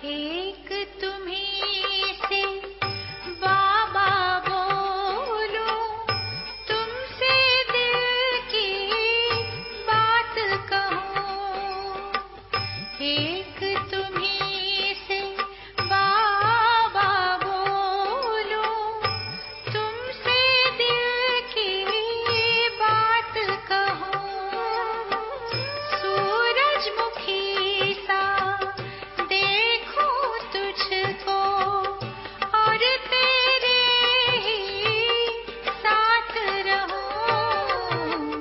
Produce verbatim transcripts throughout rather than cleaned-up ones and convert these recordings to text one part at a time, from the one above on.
एक तुम्हीं से बाबा बोलो, तुमसे दिल की बात कहूं। एक तुम्हीं से बाबा बोलो, तुमसे दिल की बात कहूं। सूरजमुखी सा देखूं तुझको और तेरे ही साथ रहूं।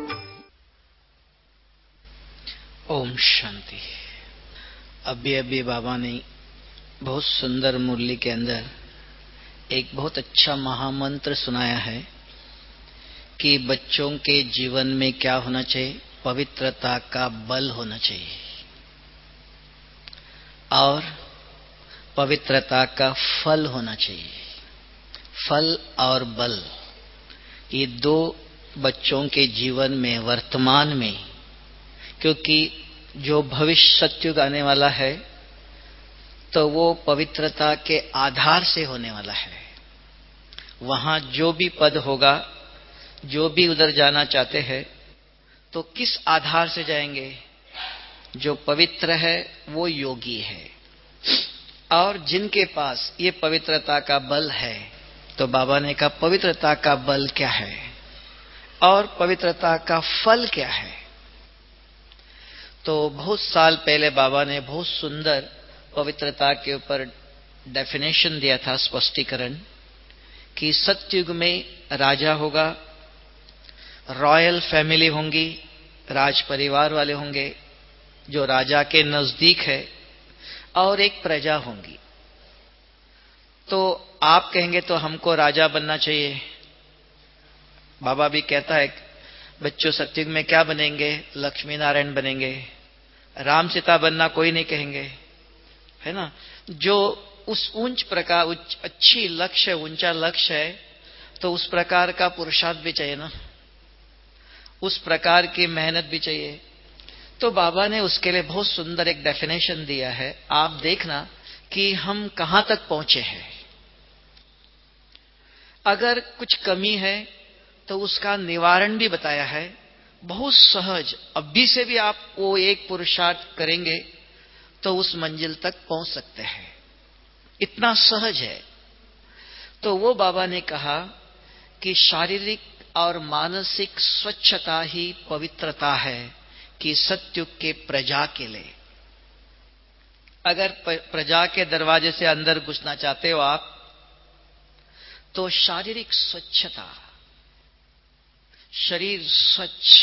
ओम शांति। अभी अभी बाबा ने बहुत सुंदर मुरली के अंदर एक बहुत अच्छा महामंत्र सुनाया है कि बच्चों के जीवन में क्या होना चाहिए, पवित्रता का बल होना चाहिए और पवित्रता का फल होना चाहिए। फल और बल, ये दो बच्चों के जीवन में वर्तमान में, क्योंकि जो भविष्य सत्युग आने वाला है तो वो पवित्रता के आधार से होने वाला है। वहां जो भी पद होगा, जो भी उधर जाना चाहते हैं तो किस आधार से जाएंगे? जो पवित्र है वो योगी है। और जिनके पास ये पवित्रता का बल है, तो बाबा ने कहा पवित्रता का बल क्या है और पवित्रता का फल क्या है। तो बहुत साल पहले बाबा ने बहुत सुंदर पवित्रता के ऊपर डेफिनेशन दिया था, स्पष्टीकरण, कि सतयुग में राजा होगा, रॉयल फैमिली होंगी, राज परिवार वाले होंगे जो राजा के नजदीक है, और एक प्रजा होंगी। तो आप कहेंगे तो हमको राजा बनना चाहिए। बाबा भी कहता है बच्चों सतयुग में क्या बनेंगे? लक्ष्मी नारायण बनेंगे। राम सीता बनना कोई नहीं कहेंगे, है ना। जो उस ऊंच प्रकार उच्च अच्छी लक्ष्य ऊंचा लक्ष्य है तो उस प्रकार का पुरुषार्थ भी चाहिए ना, उस प्रकार की मेहनत भी चाहिए। तो बाबा ने उसके लिए बहुत सुंदर एक डेफिनेशन दिया है। आप देखना कि हम कहां तक पहुंचे हैं। अगर कुछ कमी है तो उसका निवारण भी बताया है, बहुत सहज। अभी से भी आप वो एक पुरुषार्थ करेंगे तो उस मंजिल तक पहुंच सकते हैं, इतना सहज है। तो वो बाबा ने कहा कि शारीरिक और मानसिक स्वच्छता ही पवित्रता है कि सतयुग के प्रजा के लिए। अगर प्रजा के दरवाजे से अंदर घुसना चाहते हो आप, तो शारीरिक स्वच्छता, शरीर स्वच्छ,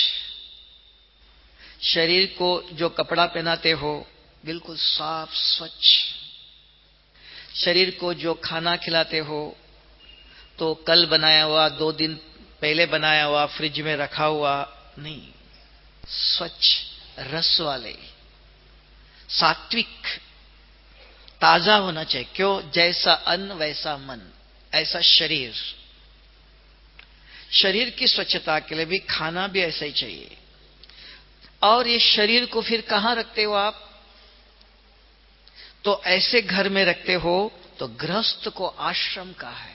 शरीर को जो कपड़ा पहनाते हो बिल्कुल साफ स्वच्छ, शरीर को जो खाना खिलाते हो तो कल बनाया हुआ, दो दिन पहले बनाया हुआ, फ्रिज में रखा हुआ नहीं, स्वच्छ रस वाले, सात्विक, ताजा होना चाहिए। क्यों? जैसा अन्न वैसा मन, ऐसा शरीर। शरीर की स्वच्छता के लिए भी खाना भी ऐसा ही चाहिए। और ये शरीर को फिर कहां रखते हो आप? तो ऐसे घर में रखते हो तो गृहस्थ को आश्रम का है।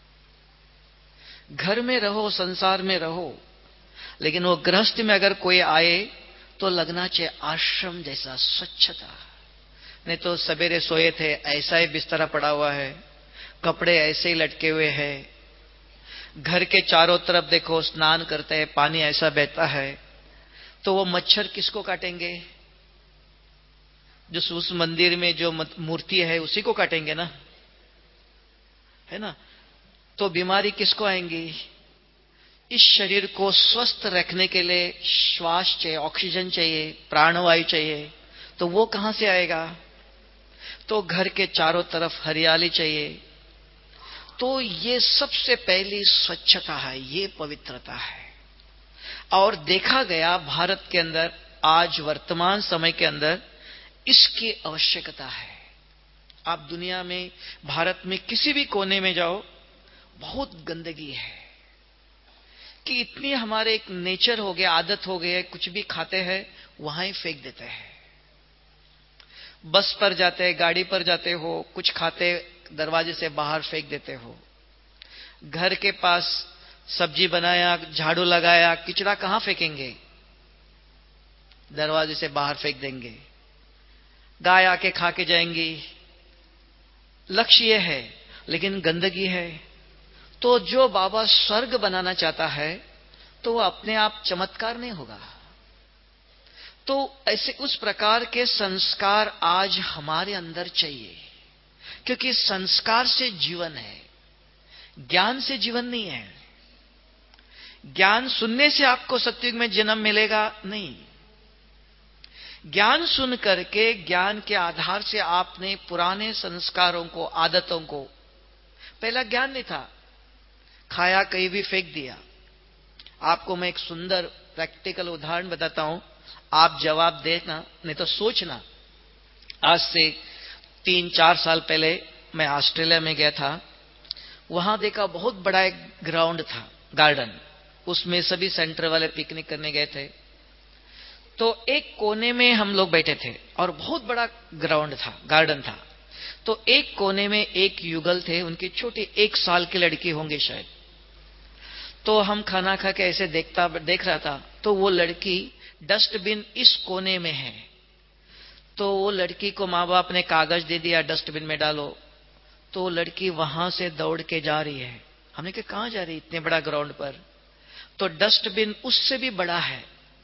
घर में रहो, संसार में रहो, लेकिन वो गृहस्थ में अगर कोई आए तो लगना चाहिए आश्रम जैसा स्वच्छता। नहीं तो सवेरे सोए थे ऐसा ही बिस्तरा पड़ा हुआ है, कपड़े ऐसे ही लटके हुए हैं, घर के चारों तरफ देखो स्नान करते हैं, पानी ऐसा बहता है, तो वो मच्छर किसको काटेंगे? जो उस मंदिर में जो मूर्ति है उसी को काटेंगे ना, है ना। तो बीमारी किसको आएंगी? इस शरीर को स्वस्थ रखने के लिए श्वास चाहिए, ऑक्सीजन चाहिए, प्राणवायु चाहिए, तो वो कहां से आएगा? तो घर के चारों तरफ हरियाली चाहिए। तो ये सबसे पहली स्वच्छता है, ये पवित्रता है। और देखा गया भारत के अंदर आज वर्तमान समय के अंदर इसकी आवश्यकता है। आप दुनिया में, भारत में किसी भी कोने में जाओ, बहुत गंदगी है कि इतनी हमारे एक नेचर हो गया, आदत हो गई है, कुछ भी खाते हैं वहां ही फेंक देते हैं। बस पर जाते, गाड़ी पर जाते हो, कुछ खाते दरवाजे से बाहर फेंक देते हो। घर के पास सब्जी बनाया, झाड़ू लगाया, किचड़ा कहां फेंकेंगे? दरवाजे से बाहर फेंक देंगे। गाय आके खा के जाएंगी। लक्ष्य यह है, लेकिन गंदगी है। तो जो बाबा स्वर्ग बनाना चाहता है तो वो अपने आप चमत्कार नहीं होगा। तो ऐसे उस प्रकार के संस्कार आज हमारे अंदर चाहिए, क्योंकि संस्कार से जीवन है, ज्ञान से जीवन नहीं है। ज्ञान सुनने से आपको सत्युग में जन्म मिलेगा नहीं। ज्ञान सुन करके, ज्ञान के आधार से आपने पुराने संस्कारों को, आदतों को, पहला ज्ञान नहीं था, खाया कहीं भी फेंक दिया। आपको मैं एक सुंदर प्रैक्टिकल उदाहरण बताता हूं, आप जवाब देना, नहीं तो सोचना। आज से तीन चार साल पहले मैं ऑस्ट्रेलिया में गया था। वहां देखा बहुत बड़ा एक ग्राउंड था, गार्डन। उसमें सभी सेंटर वाले पिकनिक करने गए थे। तो एक कोने में हम लोग बैठे थे और बहुत बड़ा ग्राउंड था, गार्डन था। तो एक कोने में एक युगल थे, उनकी छोटी एक साल की लड़की होंगे शायद। तो हम खाना खा के ऐसे देखता देख रहा था, तो वो लड़की डस्टबिन इस कोने में है। तो वो लड़की को माँ बाप ने कागज दे दिया, डस्टबिन में डालो। तो वो लड़की वहां से दौड़ के जा रही है। हमने कहा कहां जा रही है इतने बड़ा ग्राउंड पर? तो डस्टबिन उससे भी बड़ा है।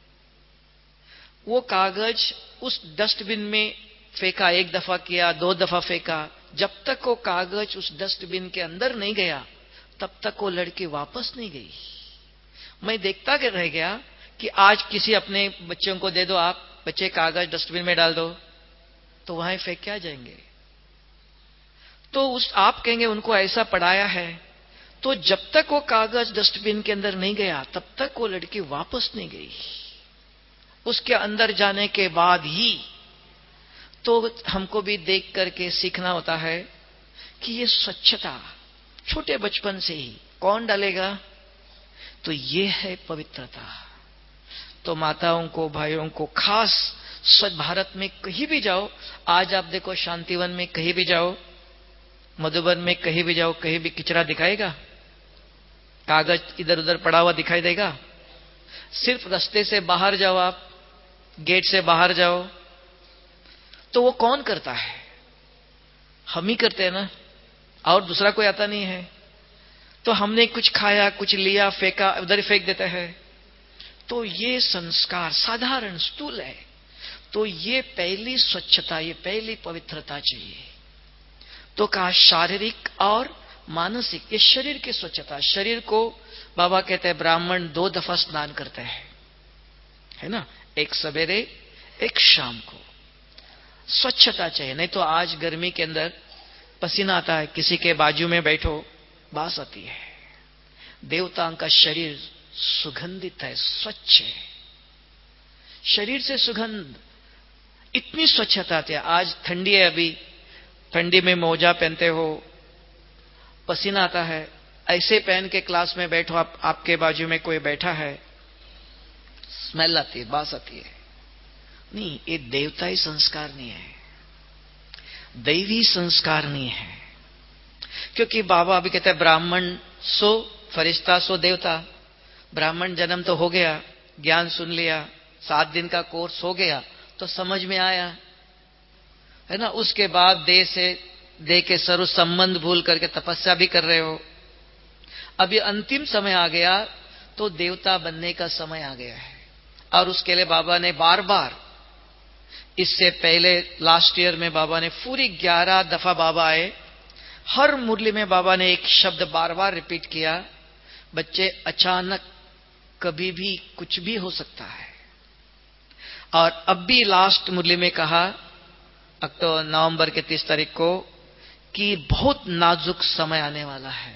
वो कागज उस डस्टबिन में फेंका, एक दफा किया, दो दफा फेंका। जब तक वो कागज उस डस्टबिन के अंदर नहीं गया तब तक वो लड़की वापस नहीं गई। मैं देखता के रह गया कि आज किसी अपने बच्चों को दे दो, आप बच्चे कागज डस्टबिन में डाल दो, तो वहां फेंक क्या जाएंगे? तो उस आप कहेंगे उनको ऐसा पढ़ाया है। तो जब तक वो कागज डस्टबिन के अंदर नहीं गया तब तक वो लड़की वापस नहीं गई। उसके अंदर जाने के बाद ही तो हमको भी देख करके सीखना होता है कि ये स्वच्छता छोटे बचपन से ही कौन डालेगा? तो ये है पवित्रता। तो माताओं को, भाइयों को, खास स्वच्छ भारत में कहीं भी जाओ, आज आप देखो शांतिवन में कहीं भी जाओ, मधुबन में कहीं भी जाओ, कहीं भी किचरा दिखाएगा? कागज इधर उधर पड़ा हुआ दिखाई देगा? सिर्फ रास्ते से बाहर जाओ, आप गेट से बाहर जाओ, तो वो कौन करता है? हम ही करते हैं ना, और दूसरा कोई आता नहीं है। तो हमने कुछ खाया, कुछ लिया, फेंका, उधर ही फेंक देता है। तो ये संस्कार साधारण स्थूल है। तो ये पहली स्वच्छता, ये पहली पवित्रता चाहिए। तो कहा शारीरिक और मानसिक, ये शरीर की स्वच्छता। शरीर को बाबा कहते हैं ब्राह्मण दो दफा स्नान करते हैं, है ना, एक सवेरे एक शाम को। स्वच्छता चाहिए, नहीं तो आज गर्मी के अंदर पसीना आता है, किसी के बाजू में बैठो बास आती है। देवताओं का शरीर सुगंधित है, स्वच्छ है, शरीर से सुगंध, इतनी स्वच्छता आती है। आज ठंडी है, अभी ठंडी में मोजा पहनते हो, पसीना आता है, ऐसे पहन के क्लास में बैठो, आप, आपके बाजू में कोई बैठा है, स्मेल आती है, बास आती है। नहीं, ये देवताई संस्कार नहीं है, दैवी संस्कार नहीं है। क्योंकि बाबा अभी कहते हैं ब्राह्मण सो फरिश्ता सो देवता। ब्राह्मण जन्म तो हो गया, ज्ञान सुन लिया, सात दिन का कोर्स हो गया तो समझ में आया, है ना। उसके बाद देह से देह के सर्व संबंध भूल करके तपस्या भी कर रहे हो। अभी अंतिम समय आ गया तो देवता बनने का समय आ गया है। और उसके लिए बाबा ने बार बार, इससे पहले लास्ट ईयर में बाबा ने पूरी ग्यारह दफा बाबा आए, हर मुरली में बाबा ने एक शब्द बार बार रिपीट किया, बच्चे अचानक कभी भी कुछ भी हो सकता है। और अब भी लास्ट मुरली में कहा अक्टूबर नवंबर के तीस तारीख को कि बहुत नाजुक समय आने वाला है।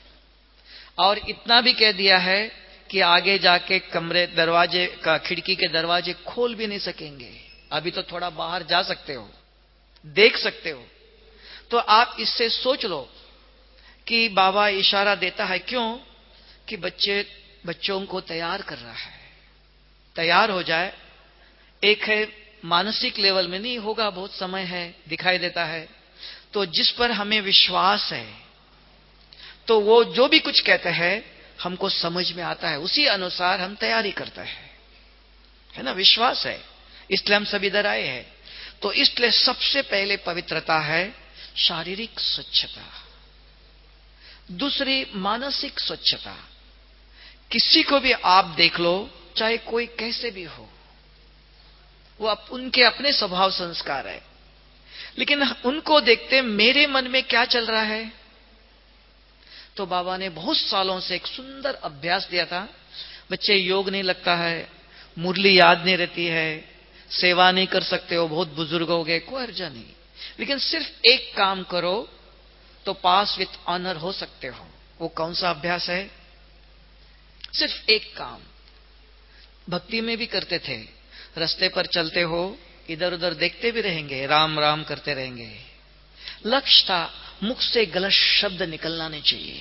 और इतना भी कह दिया है कि आगे जाके कमरे दरवाजे का खिड़की के दरवाजे खोल भी नहीं सकेंगे। अभी तो थोड़ा बाहर जा सकते हो, देख सकते हो। तो आप इससे सोच लो कि बाबा इशारा देता है, क्यों? कि बच्चे बच्चों को तैयार कर रहा है, तैयार हो जाए। एक है मानसिक लेवल में नहीं होगा, बहुत समय है, दिखाई देता है। तो जिस पर हमें विश्वास है, तो वो जो भी कुछ कहते हैं हमको समझ में आता है, उसी अनुसार हम तैयारी करते हैं, है ना। विश्वास है, इसलिए हम सब इधर आए हैं। तो इसलिए सबसे पहले पवित्रता है शारीरिक स्वच्छता, दूसरी मानसिक स्वच्छता। किसी को भी आप देख लो, चाहे कोई कैसे भी हो, वो अप, उनके अपने स्वभाव संस्कार है, लेकिन उनको देखते मेरे मन में क्या चल रहा है। तो बाबा ने बहुत सालों से एक सुंदर अभ्यास दिया था। बच्चे, योग नहीं लगता है, मुरली याद नहीं रहती है, सेवा नहीं कर सकते हो, बहुत बुजुर्ग हो गए, कोई अर्जा नहीं, लेकिन सिर्फ एक काम करो तो पास विथ ऑनर हो सकते हो। वो कौन सा अभ्यास है? सिर्फ एक काम। भक्ति में भी करते थे, रास्ते पर चलते हो, इधर उधर देखते भी रहेंगे, राम राम करते रहेंगे। लक्ष्य था मुख से गलत शब्द निकलना नहीं चाहिए,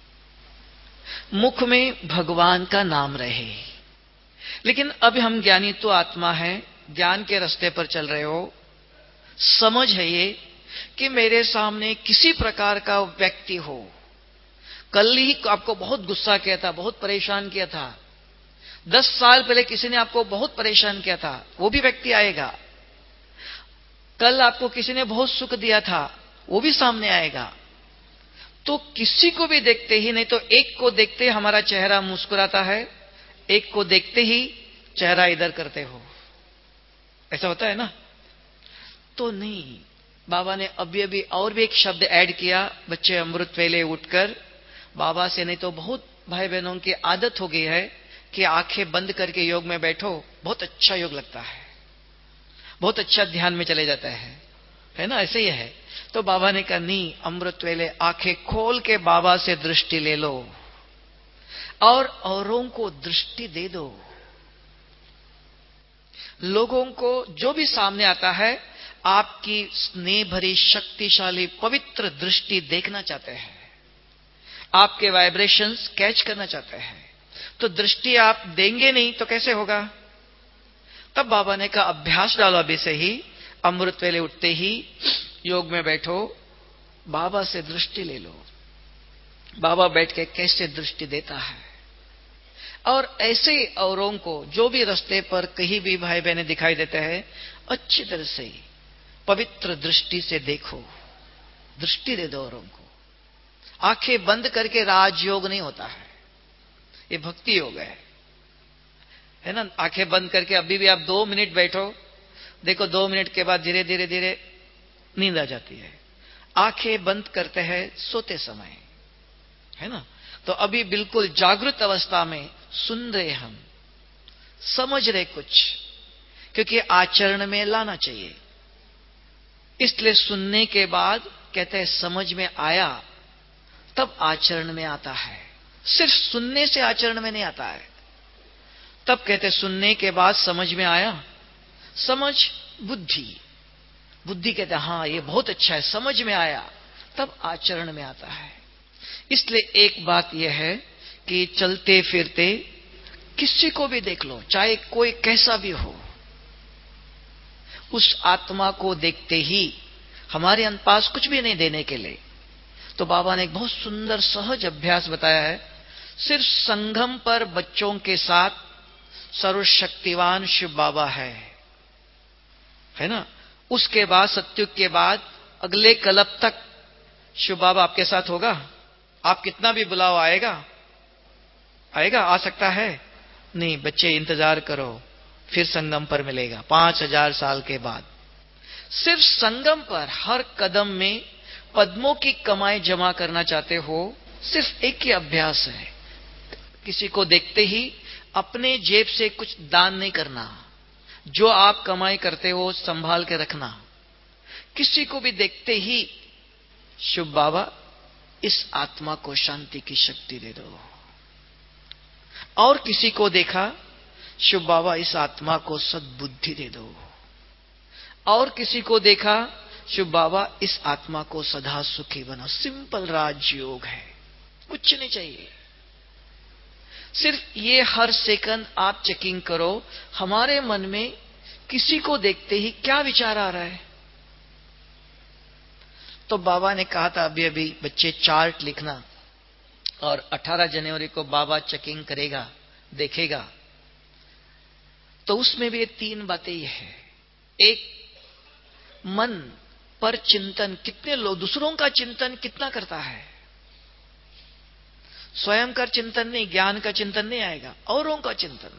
मुख में भगवान का नाम रहे। लेकिन अब हम ज्ञानी तो आत्मा है, ज्ञान के रास्ते पर चल रहे हो, समझ है ये कि मेरे सामने किसी प्रकार का व्यक्ति हो, कल ही आपको बहुत गुस्सा किया था, बहुत परेशान किया था, दस साल पहले किसी ने आपको बहुत परेशान किया था, वो भी व्यक्ति आएगा। कल आपको किसी ने बहुत सुख दिया था, वो भी सामने आएगा। तो किसी को भी देखते ही, नहीं तो एक को देखते हमारा चेहरा मुस्कुराता है, एक को देखते ही चेहरा इधर करते हो, ऐसा होता है ना। तो नहीं, बाबा ने अभी अभी और भी एक शब्द ऐड किया। बच्चे, अमृत वेले उठकर बाबा से, नहीं तो बहुत भाई बहनों की आदत हो गई है कि आंखें बंद करके योग में बैठो, बहुत अच्छा योग लगता है, बहुत अच्छा ध्यान में चले जाता है, है ना, ऐसे ही है। तो बाबा ने कहा नहीं, अमृत वेले आंखें खोल के बाबा से दृष्टि ले लो और औरों को दृष्टि दे दो। लोगों को जो भी सामने आता है, आपकी स्नेह भरी शक्तिशाली पवित्र दृष्टि देखना चाहते हैं, आपके वाइब्रेशंस कैच करना चाहते हैं। तो दृष्टि आप देंगे नहीं तो कैसे होगा? तब बाबा ने कहा अभ्यास डालो अभी से ही, अमृत वेले उठते ही योग में बैठो, बाबा से दृष्टि ले लो। बाबा बैठ के कैसे दृष्टि देता है, और ऐसे औरों को जो भी रास्ते पर कहीं भी भाई बहने दिखाई देते हैं, अच्छी तरह से पवित्र दृष्टि से देखो, दृष्टि दे दो औरों को। आंखें बंद करके राजयोग नहीं होता है, ये भक्ति योग है, है ना। आंखें बंद करके अभी भी आप दो मिनट बैठो, देखो दो मिनट के बाद धीरे धीरे धीरे नींद आ जाती है। आंखें बंद करते हैं सोते समय, है ना। तो अभी बिल्कुल जागृत अवस्था में सुन रहे, हम समझ रहे कुछ, क्योंकि आचरण में लाना चाहिए। इसलिए सुनने के बाद कहते हैं समझ में आया, तब आचरण में आता है। सिर्फ सुनने से आचरण में नहीं आता है। तब कहते सुनने के बाद समझ में आया, समझ बुद्धि, बुद्धि कहते हैं हाँ ये बहुत अच्छा है, समझ में आया, तब आचरण में आता है। इसलिए एक बात यह है कि चलते फिरते किसी को भी देख लो, चाहे कोई कैसा भी हो, उस आत्मा को देखते ही, हमारे पास कुछ भी नहीं देने के लिए, तो बाबा ने एक बहुत सुंदर सहज अभ्यास बताया है। सिर्फ संगम पर बच्चों के साथ सर्वशक्तिवान शिव बाबा है, है ना। उसके बाद सत्युग के बाद अगले कल्प तक शिव बाबा आपके साथ होगा। आप कितना भी बुलाओ, आएगा आएगा आ सकता है नहीं। बच्चे इंतजार करो, फिर संगम पर मिलेगा पांच हजार साल के बाद। सिर्फ संगम पर हर कदम में पद्मों की कमाई जमा करना चाहते हो, सिर्फ एक ही अभ्यास है, किसी को देखते ही अपने जेब से कुछ दान नहीं करना, जो आप कमाई करते हो संभाल के रखना। किसी को भी देखते ही शिव बाबा इस आत्मा को शांति की शक्ति दे दो, और किसी को देखा शिव बाबा इस आत्मा को सद्बुद्धि दे दो, और किसी को देखा शिव बाबा इस आत्मा को सदा सुखी बनो। सिंपल राजयोग है, कुछ नहीं चाहिए। सिर्फ ये हर सेकंड आप चेकिंग करो, हमारे मन में किसी को देखते ही क्या विचार आ रहा है? तो बाबा ने कहा था अभी अभी बच्चे चार्ट लिखना, और अठारह जनवरी को बाबा चेकिंग करेगा, देखेगा। तो उसमें भी ये तीन बातें ही है। एक, मन पर चिंतन कितने लोग, दूसरों का चिंतन कितना करता है। स्वयं का चिंतन नहीं, ज्ञान का चिंतन नहीं आएगा, औरों का चिंतन।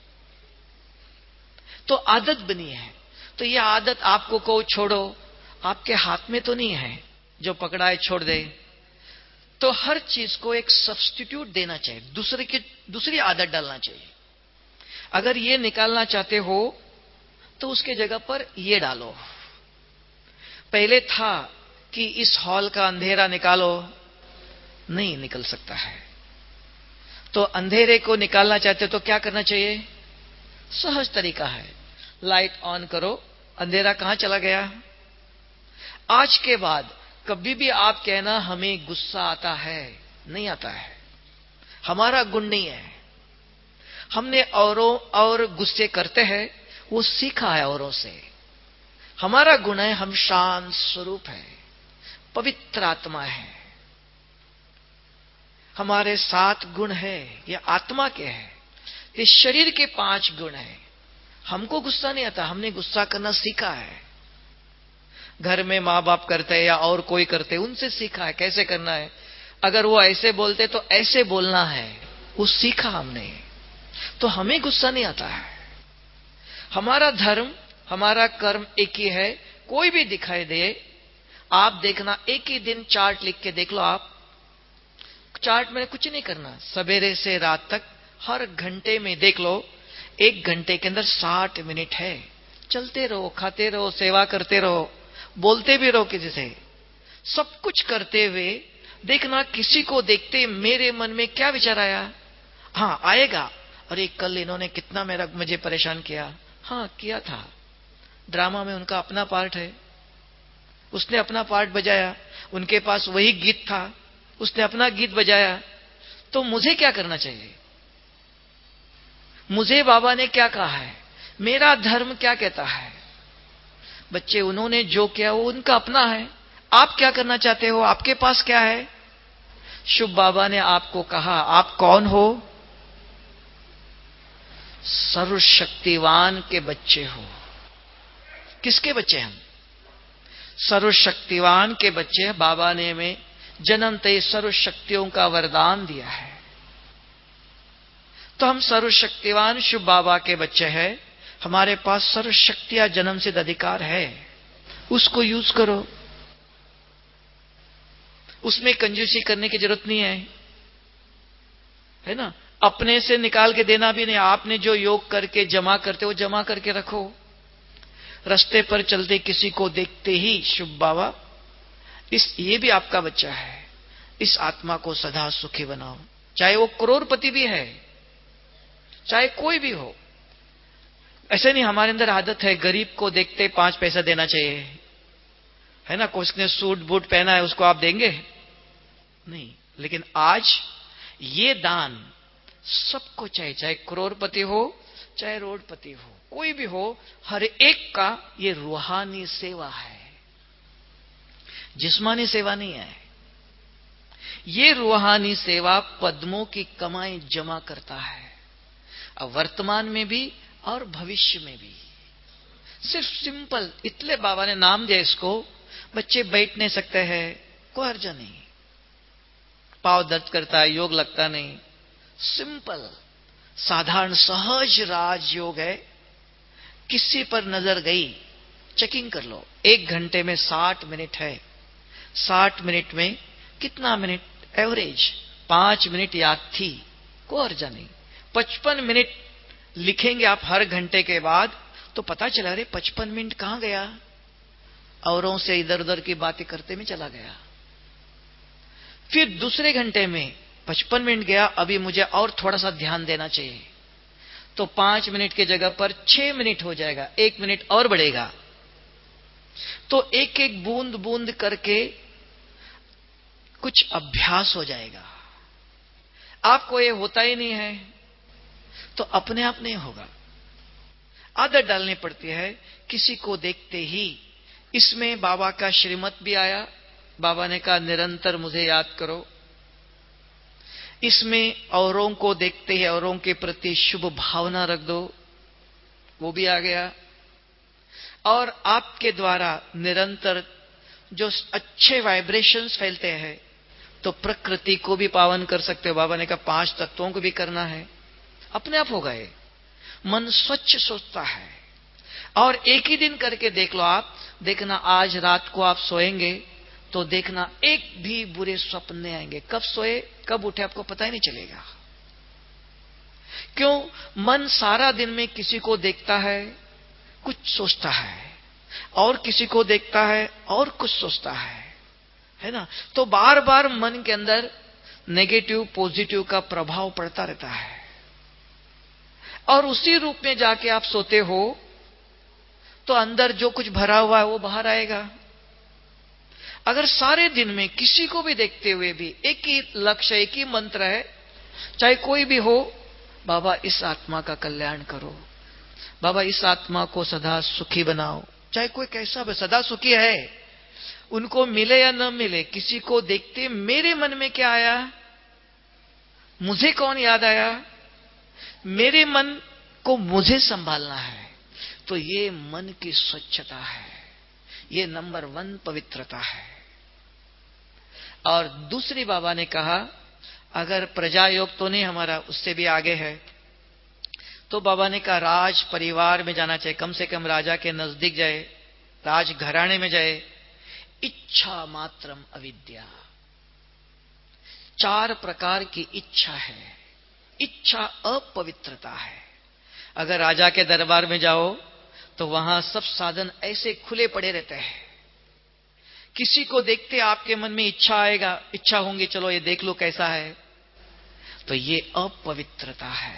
तो आदत बनी है। तो ये आदत आपको को छोड़ो, आपके हाथ में तो नहीं है, जो पकड़ा है छोड़ दे। तो हर चीज को एक सब्स्टिट्यूट देना चाहिए, दूसरे की दूसरी आदत डालना चाहिए। अगर ये निकालना चाहते हो तो उसके जगह पर ये डालो। पहले था कि इस हॉल का अंधेरा निकालो, नहीं निकल सकता है। तो अंधेरे को निकालना चाहते हो तो क्या करना चाहिए? सहज तरीका है, लाइट ऑन करो, अंधेरा कहां चला गया? आज के बाद कभी भी आप कहना हमें गुस्सा आता है, नहीं आता है। हमारा गुण नहीं है। हमने औरों और गुस्से करते हैं, वो सीखा है औरों से। हमारा गुण है, हम शांत स्वरूप है, पवित्र आत्मा है। हमारे सात गुण है, ये आत्मा के है। ये शरीर के पांच गुण है। हमको गुस्सा नहीं आता, हमने गुस्सा करना सीखा है। घर में माँ बाप करते हैं या और कोई करते, उनसे सीखा है कैसे करना है। अगर वो ऐसे बोलते तो ऐसे बोलना है, वो सीखा हमने। तो हमें गुस्सा नहीं आता है। हमारा धर्म, हमारा कर्म एक ही है। कोई भी दिखाई दे, आप देखना, एक ही दिन चार्ट लिख के देख लो। आप चार्ट में कुछ नहीं करना, सवेरे से रात तक हर घंटे में देख लो। एक घंटे के अंदर साठ मिनट है। चलते रहो, खाते रहो, सेवा करते रहो, बोलते भी रहो किसी से, सब कुछ करते हुए देखना किसी को देखते मेरे मन में क्या विचार आया। हाँ आएगा, अरे कल इन्होंने कितना मेरा मुझे परेशान किया। हाँ किया था, ड्रामा में उनका अपना पार्ट है, उसने अपना पार्ट बजाया। उनके पास वही गीत था, उसने अपना गीत बजाया। तो मुझे क्या करना चाहिए? मुझे बाबा ने क्या कहा है, मेरा धर्म क्या कहता है। बच्चे उन्होंने जो किया वो उनका अपना है। आप क्या करना चाहते हो, आपके पास क्या है। शुभ बाबा ने आपको कहा आप कौन हो? सर्वशक्तिवान के बच्चे हो। किसके बच्चे हम? सर्वशक्तिवान के बच्चे। बाबा ने हमें जन्मते सर्वशक्तियों का वरदान दिया है। तो हम सर्वशक्तिवान शुभ बाबा के बच्चे हैं। हमारे पास सर्वशक्तियां जन्म सिद्ध अधिकार है, उसको यूज करो। उसमें कंजूसी करने की जरूरत नहीं है, है ना। अपने से निकाल के देना भी नहीं। आपने जो योग करके जमा करते हो, जमा करके रखो। रास्ते पर चलते किसी को देखते ही शुभ बाबा, इस ये भी आपका बच्चा है, इस आत्मा को सदा सुखी बनाओ। चाहे वो करोड़पति भी है, चाहे कोई भी हो। ऐसे नहीं, हमारे अंदर आदत है गरीब को देखते पांच पैसा देना चाहिए, है ना। कोई उसने सूट बूट पहना है, उसको आप देंगे नहीं। लेकिन आज ये दान सबको चाहिए, चाहे करोड़पति हो चाहे रोडपति हो, कोई भी हो, हर एक का ये रूहानी सेवा है, जिस्मानी सेवा नहीं है। ये रूहानी सेवा पद्मों की कमाई जमा करता है, अब वर्तमान में भी और भविष्य में भी। सिर्फ सिंपल, इतने बाबा ने नाम दिया इसको। बच्चे बैठ नहीं सकते हैं, कोई हर्जा नहीं। पाँव दर्द करता है, योग लगता नहीं। सिंपल साधारण सहज राजयोग है। किसी पर नजर गई, चेकिंग कर लो। एक घंटे में साठ मिनट है। साठ मिनट में कितना मिनट एवरेज? पांच मिनट याद थी, कोई हर्जा नहीं। पचपन मिनट लिखेंगे आप हर घंटे के बाद, तो पता चला अरे पचपन मिनट कहां गया, औरों से इधर उधर की बातें करते में चला गया। फिर दूसरे घंटे में पचपन मिनट गया, अभी मुझे और थोड़ा सा ध्यान देना चाहिए, तो पांच मिनट की जगह पर छह मिनट हो जाएगा, एक मिनट और बढ़ेगा। तो एक एक बूंद बूंद करके कुछ अभ्यास हो जाएगा। आपको ये होता ही नहीं है तो अपने आप नहीं होगा। आदत डालनी पड़ती है किसी को देखते ही। इसमें बाबा का श्रीमत भी आया। बाबा ने कहा निरंतर मुझे याद करो। इसमें औरों को देखते ही औरों के प्रति शुभ भावना रख दो, वो भी आ गया। और आपके द्वारा निरंतर जो अच्छे वाइब्रेशंस फैलते हैं तो प्रकृति को भी पावन कर सकते हो। बाबा ने कहा पांच तत्वों को भी करना है। अपने आप हो गए। मन स्वच्छ सोचता है। और एक ही दिन करके देख लो आप। देखना आज रात को आप सोएंगे तो देखना एक भी बुरे स्वप्न नहीं आएंगे। कब सोए कब उठे आपको पता ही नहीं चलेगा। क्यों? मन सारा दिन में किसी को देखता है, कुछ सोचता है, और किसी को देखता है और कुछ सोचता है, है ना। तो बार बार मन के अंदर नेगेटिव पॉजिटिव का प्रभाव पड़ता रहता है। और उसी रूप में जाके आप सोते हो तो अंदर जो कुछ भरा हुआ है वो बाहर आएगा। अगर सारे दिन में किसी को भी देखते हुए भी एक ही लक्ष्य, एक ही मंत्र है, चाहे कोई भी हो, बाबा इस आत्मा का कल्याण करो, बाबा इस आत्मा को सदा सुखी बनाओ, चाहे कोई कैसा भी सदा सुखी है, उनको मिले या न मिले, किसी को देखते मेरे मन में क्या आया, मुझे कौन याद आया, मेरे मन को मुझे संभालना है। तो ये मन की स्वच्छता है, ये नंबर वन पवित्रता है। और दूसरी बाबा ने कहा अगर प्रजा योग तो नहीं हमारा, उससे भी आगे है, तो बाबा ने कहा राज परिवार में जाना चाहिए, कम से कम राजा के नजदीक जाए, राज घराने में जाए। इच्छा मात्रम अविद्या। चार प्रकार की इच्छा है। इच्छा अपवित्रता है। अगर राजा के दरबार में जाओ तो वहां सब साधन ऐसे खुले पड़े रहते हैं। किसी को देखते आपके मन में इच्छा आएगा, इच्छा होंगी चलो ये देख लो कैसा है, तो ये अपवित्रता है।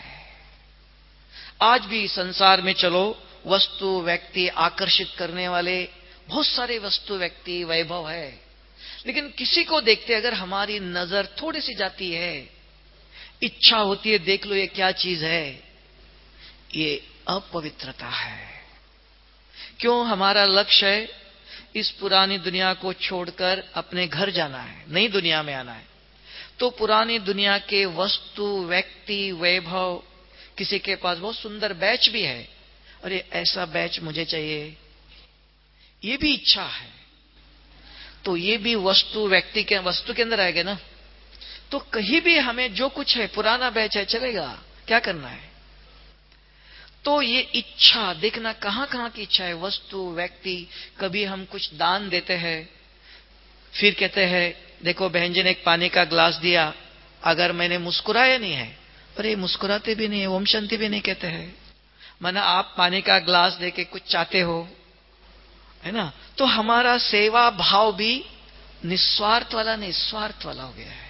आज भी संसार में चलो, वस्तु व्यक्ति आकर्षित करने वाले बहुत सारे वस्तु व्यक्ति वैभव है, लेकिन किसी को देखते अगर हमारी नजर थोड़ी सी जाती है, इच्छा होती है देख लो ये क्या चीज है, ये अपवित्रता है। क्यों? हमारा लक्ष्य है इस पुरानी दुनिया को छोड़कर अपने घर जाना है, नई दुनिया में आना है। तो पुरानी दुनिया के वस्तु व्यक्ति वैभव, किसी के पास बहुत सुंदर बैच भी है, अरे ऐसा बैच मुझे चाहिए, ये भी इच्छा है। तो ये भी वस्तु व्यक्ति के वस्तु के अंदर आएगा ना। तो कहीं भी हमें जो कुछ है, पुराना बैच है, चलेगा, क्या करना है। तो ये इच्छा देखना कहां कहां की इच्छा है, वस्तु व्यक्ति। कभी हम कुछ दान देते हैं, फिर कहते हैं देखो बहन जी ने एक पानी का ग्लास दिया, अगर मैंने मुस्कुराया नहीं है, अरे मुस्कुराते भी नहीं है, ओम शांति भी नहीं कहते हैं। माना आप पानी का ग्लास देके कुछ चाहते हो, है ना, तो हमारा सेवा भाव भी निस्वार्थ वाला नहीं, स्वार्थ वाला हो गया है।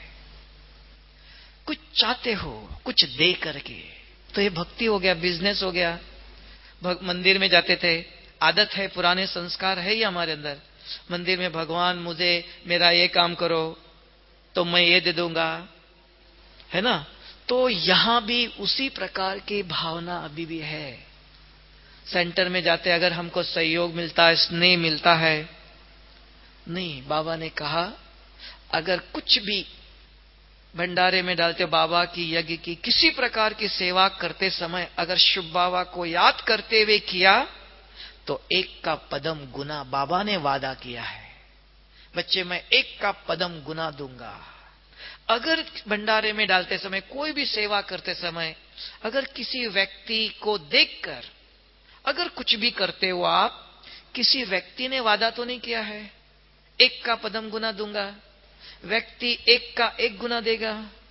कुछ चाहते हो, कुछ दे करके, तो ये भक्ति हो गया, बिजनेस हो गया। मंदिर में जाते थे, आदत है, पुराने संस्कार है ये हमारे अंदर। मंदिर में भगवान मुझे मेरा ये काम करो तो मैं ये दे दूंगा, है ना। तो यहां भी उसी प्रकार की भावना अभी भी है। सेंटर में जाते अगर हमको सहयोग मिलता है, स्नेह मिलता है, नहीं, बाबा ने कहा अगर कुछ भी भंडारे में डालते, बाबा की यज्ञ की किसी प्रकार की सेवा करते समय अगर शुभ बाबा को याद करते हुए किया तो एक का पदम गुना, बाबा ने वादा किया है, बच्चे मैं एक का पदम गुना दूंगा। अगर भंडारे में डालते समय, कोई भी सेवा करते समय, अगर किसी व्यक्ति को देखकर अगर कुछ भी करते हो आप, किसी व्यक्ति ने वादा तो नहीं किया है एक का पदम गुना दूंगा, व्यक्ति एक का एक गुना देगा।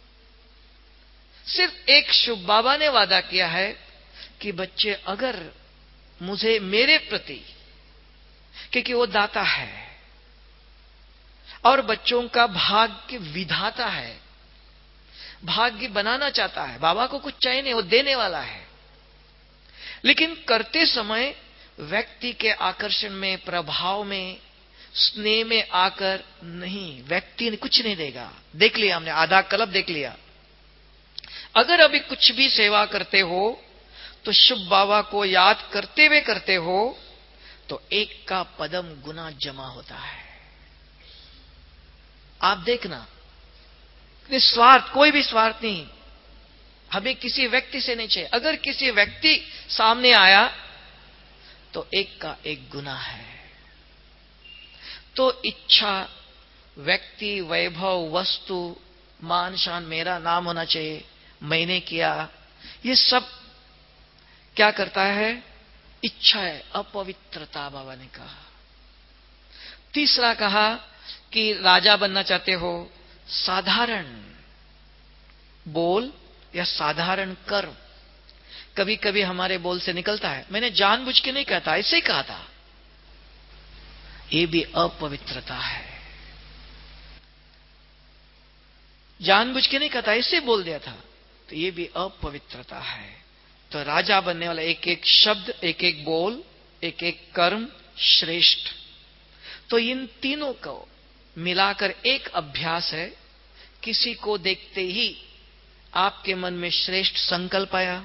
सिर्फ एक शुभ बाबा ने वादा किया है कि बच्चे अगर मुझे मेरे प्रति, क्योंकि वो दाता है और बच्चों का भाग्य विधाता है, भाग्य बनाना चाहता है, बाबा को कुछ चाहिए नहीं, वो देने वाला है। लेकिन करते समय व्यक्ति के आकर्षण में, प्रभाव में, स्नेह में आकर नहीं, व्यक्ति ने कुछ नहीं देगा। देख लिया हमने, आधा कल्प देख लिया। अगर अभी कुछ भी सेवा करते हो तो शुभ बाबा को याद करते हुए करते हो तो एक का पदम गुना जमा होता है। आप देखना, निस्वार्थ, कोई भी स्वार्थ नहीं, हमें किसी व्यक्ति से नहीं चाहिए। अगर किसी व्यक्ति सामने आया तो एक का एक गुना है। तो इच्छा, व्यक्ति, वैभव, वस्तु, मान शान, मेरा नाम होना चाहिए, मैंने किया, ये सब क्या करता है? इच्छा है, अपवित्रता बाबा ने कहा। तीसरा कहा कि राजा बनना चाहते हो, साधारण बोल या साधारण कर्म कभी कभी हमारे बोल से निकलता है। मैंने जानबूझ के नहीं कहता, ऐसे ही कहा था, ये भी अपवित्रता है। जानबूझ के नहीं कहता, ऐसे बोल दिया था, तो ये भी अपवित्रता है। तो राजा बनने वाला एक एक शब्द, एक एक बोल, एक एक कर्म श्रेष्ठ। तो इन तीनों को मिलाकर एक अभ्यास है। किसी को देखते ही आपके मन में श्रेष्ठ संकल्प आया,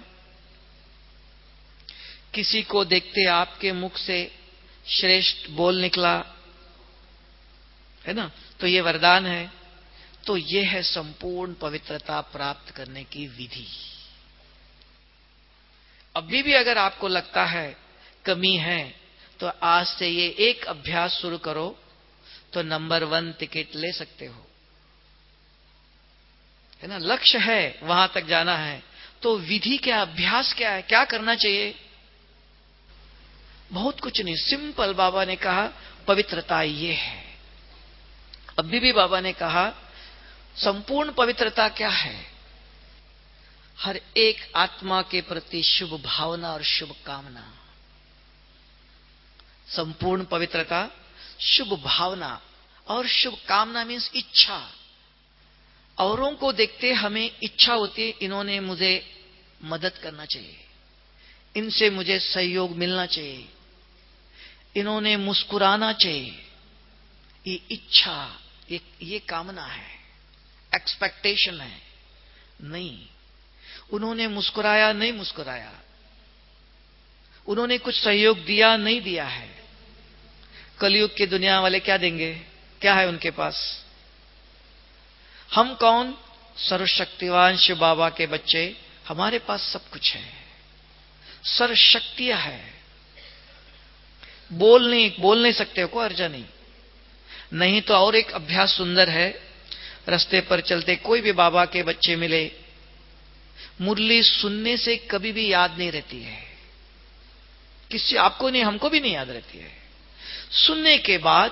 किसी को देखते आपके मुख से श्रेष्ठ बोल निकला, है ना, तो ये वरदान है। तो ये है संपूर्ण पवित्रता प्राप्त करने की विधि। अभी भी अगर आपको लगता है कमी है, तो आज से ये एक अभ्यास शुरू करो, तो नंबर वन टिकट ले सकते हो, है ना। लक्ष्य है, वहां तक जाना है, तो विधि क्या, अभ्यास क्या है, क्या करना चाहिए? बहुत कुछ नहीं, सिंपल। बाबा ने कहा पवित्रता ये है। अभी भी बाबा ने कहा संपूर्ण पवित्रता क्या है? हर एक आत्मा के प्रति शुभ भावना और शुभ कामना। संपूर्ण पवित्रता, शुभ भावना और शुभ कामना मीन्स इच्छा। औरों को देखते हमें इच्छा होती है, इन्होंने मुझे मदद करना चाहिए, इनसे मुझे सहयोग मिलना चाहिए, इन्होंने मुस्कुराना चाहिए। ये इच्छा, ये, ये कामना है, एक्सपेक्टेशन है। नहीं, उन्होंने मुस्कुराया, नहीं मुस्कुराया, उन्होंने कुछ सहयोग दिया, नहीं दिया है। कलयुग की दुनिया वाले क्या देंगे? क्या है उनके पास? हम कौन? सर्वशक्तिवान शिव बाबा के बच्चे, हमारे पास सब कुछ है, सर्वशक्तियां है। बोल नहीं बोल नहीं सकते हो, कोई अर्जा नहीं। नहीं तो और एक अभ्यास सुंदर है, रास्ते पर चलते कोई भी बाबा के बच्चे मिले, मुरली सुनने से कभी भी याद नहीं रहती है, किसी आपको नहीं, हमको भी नहीं याद रहती है। सुनने के बाद,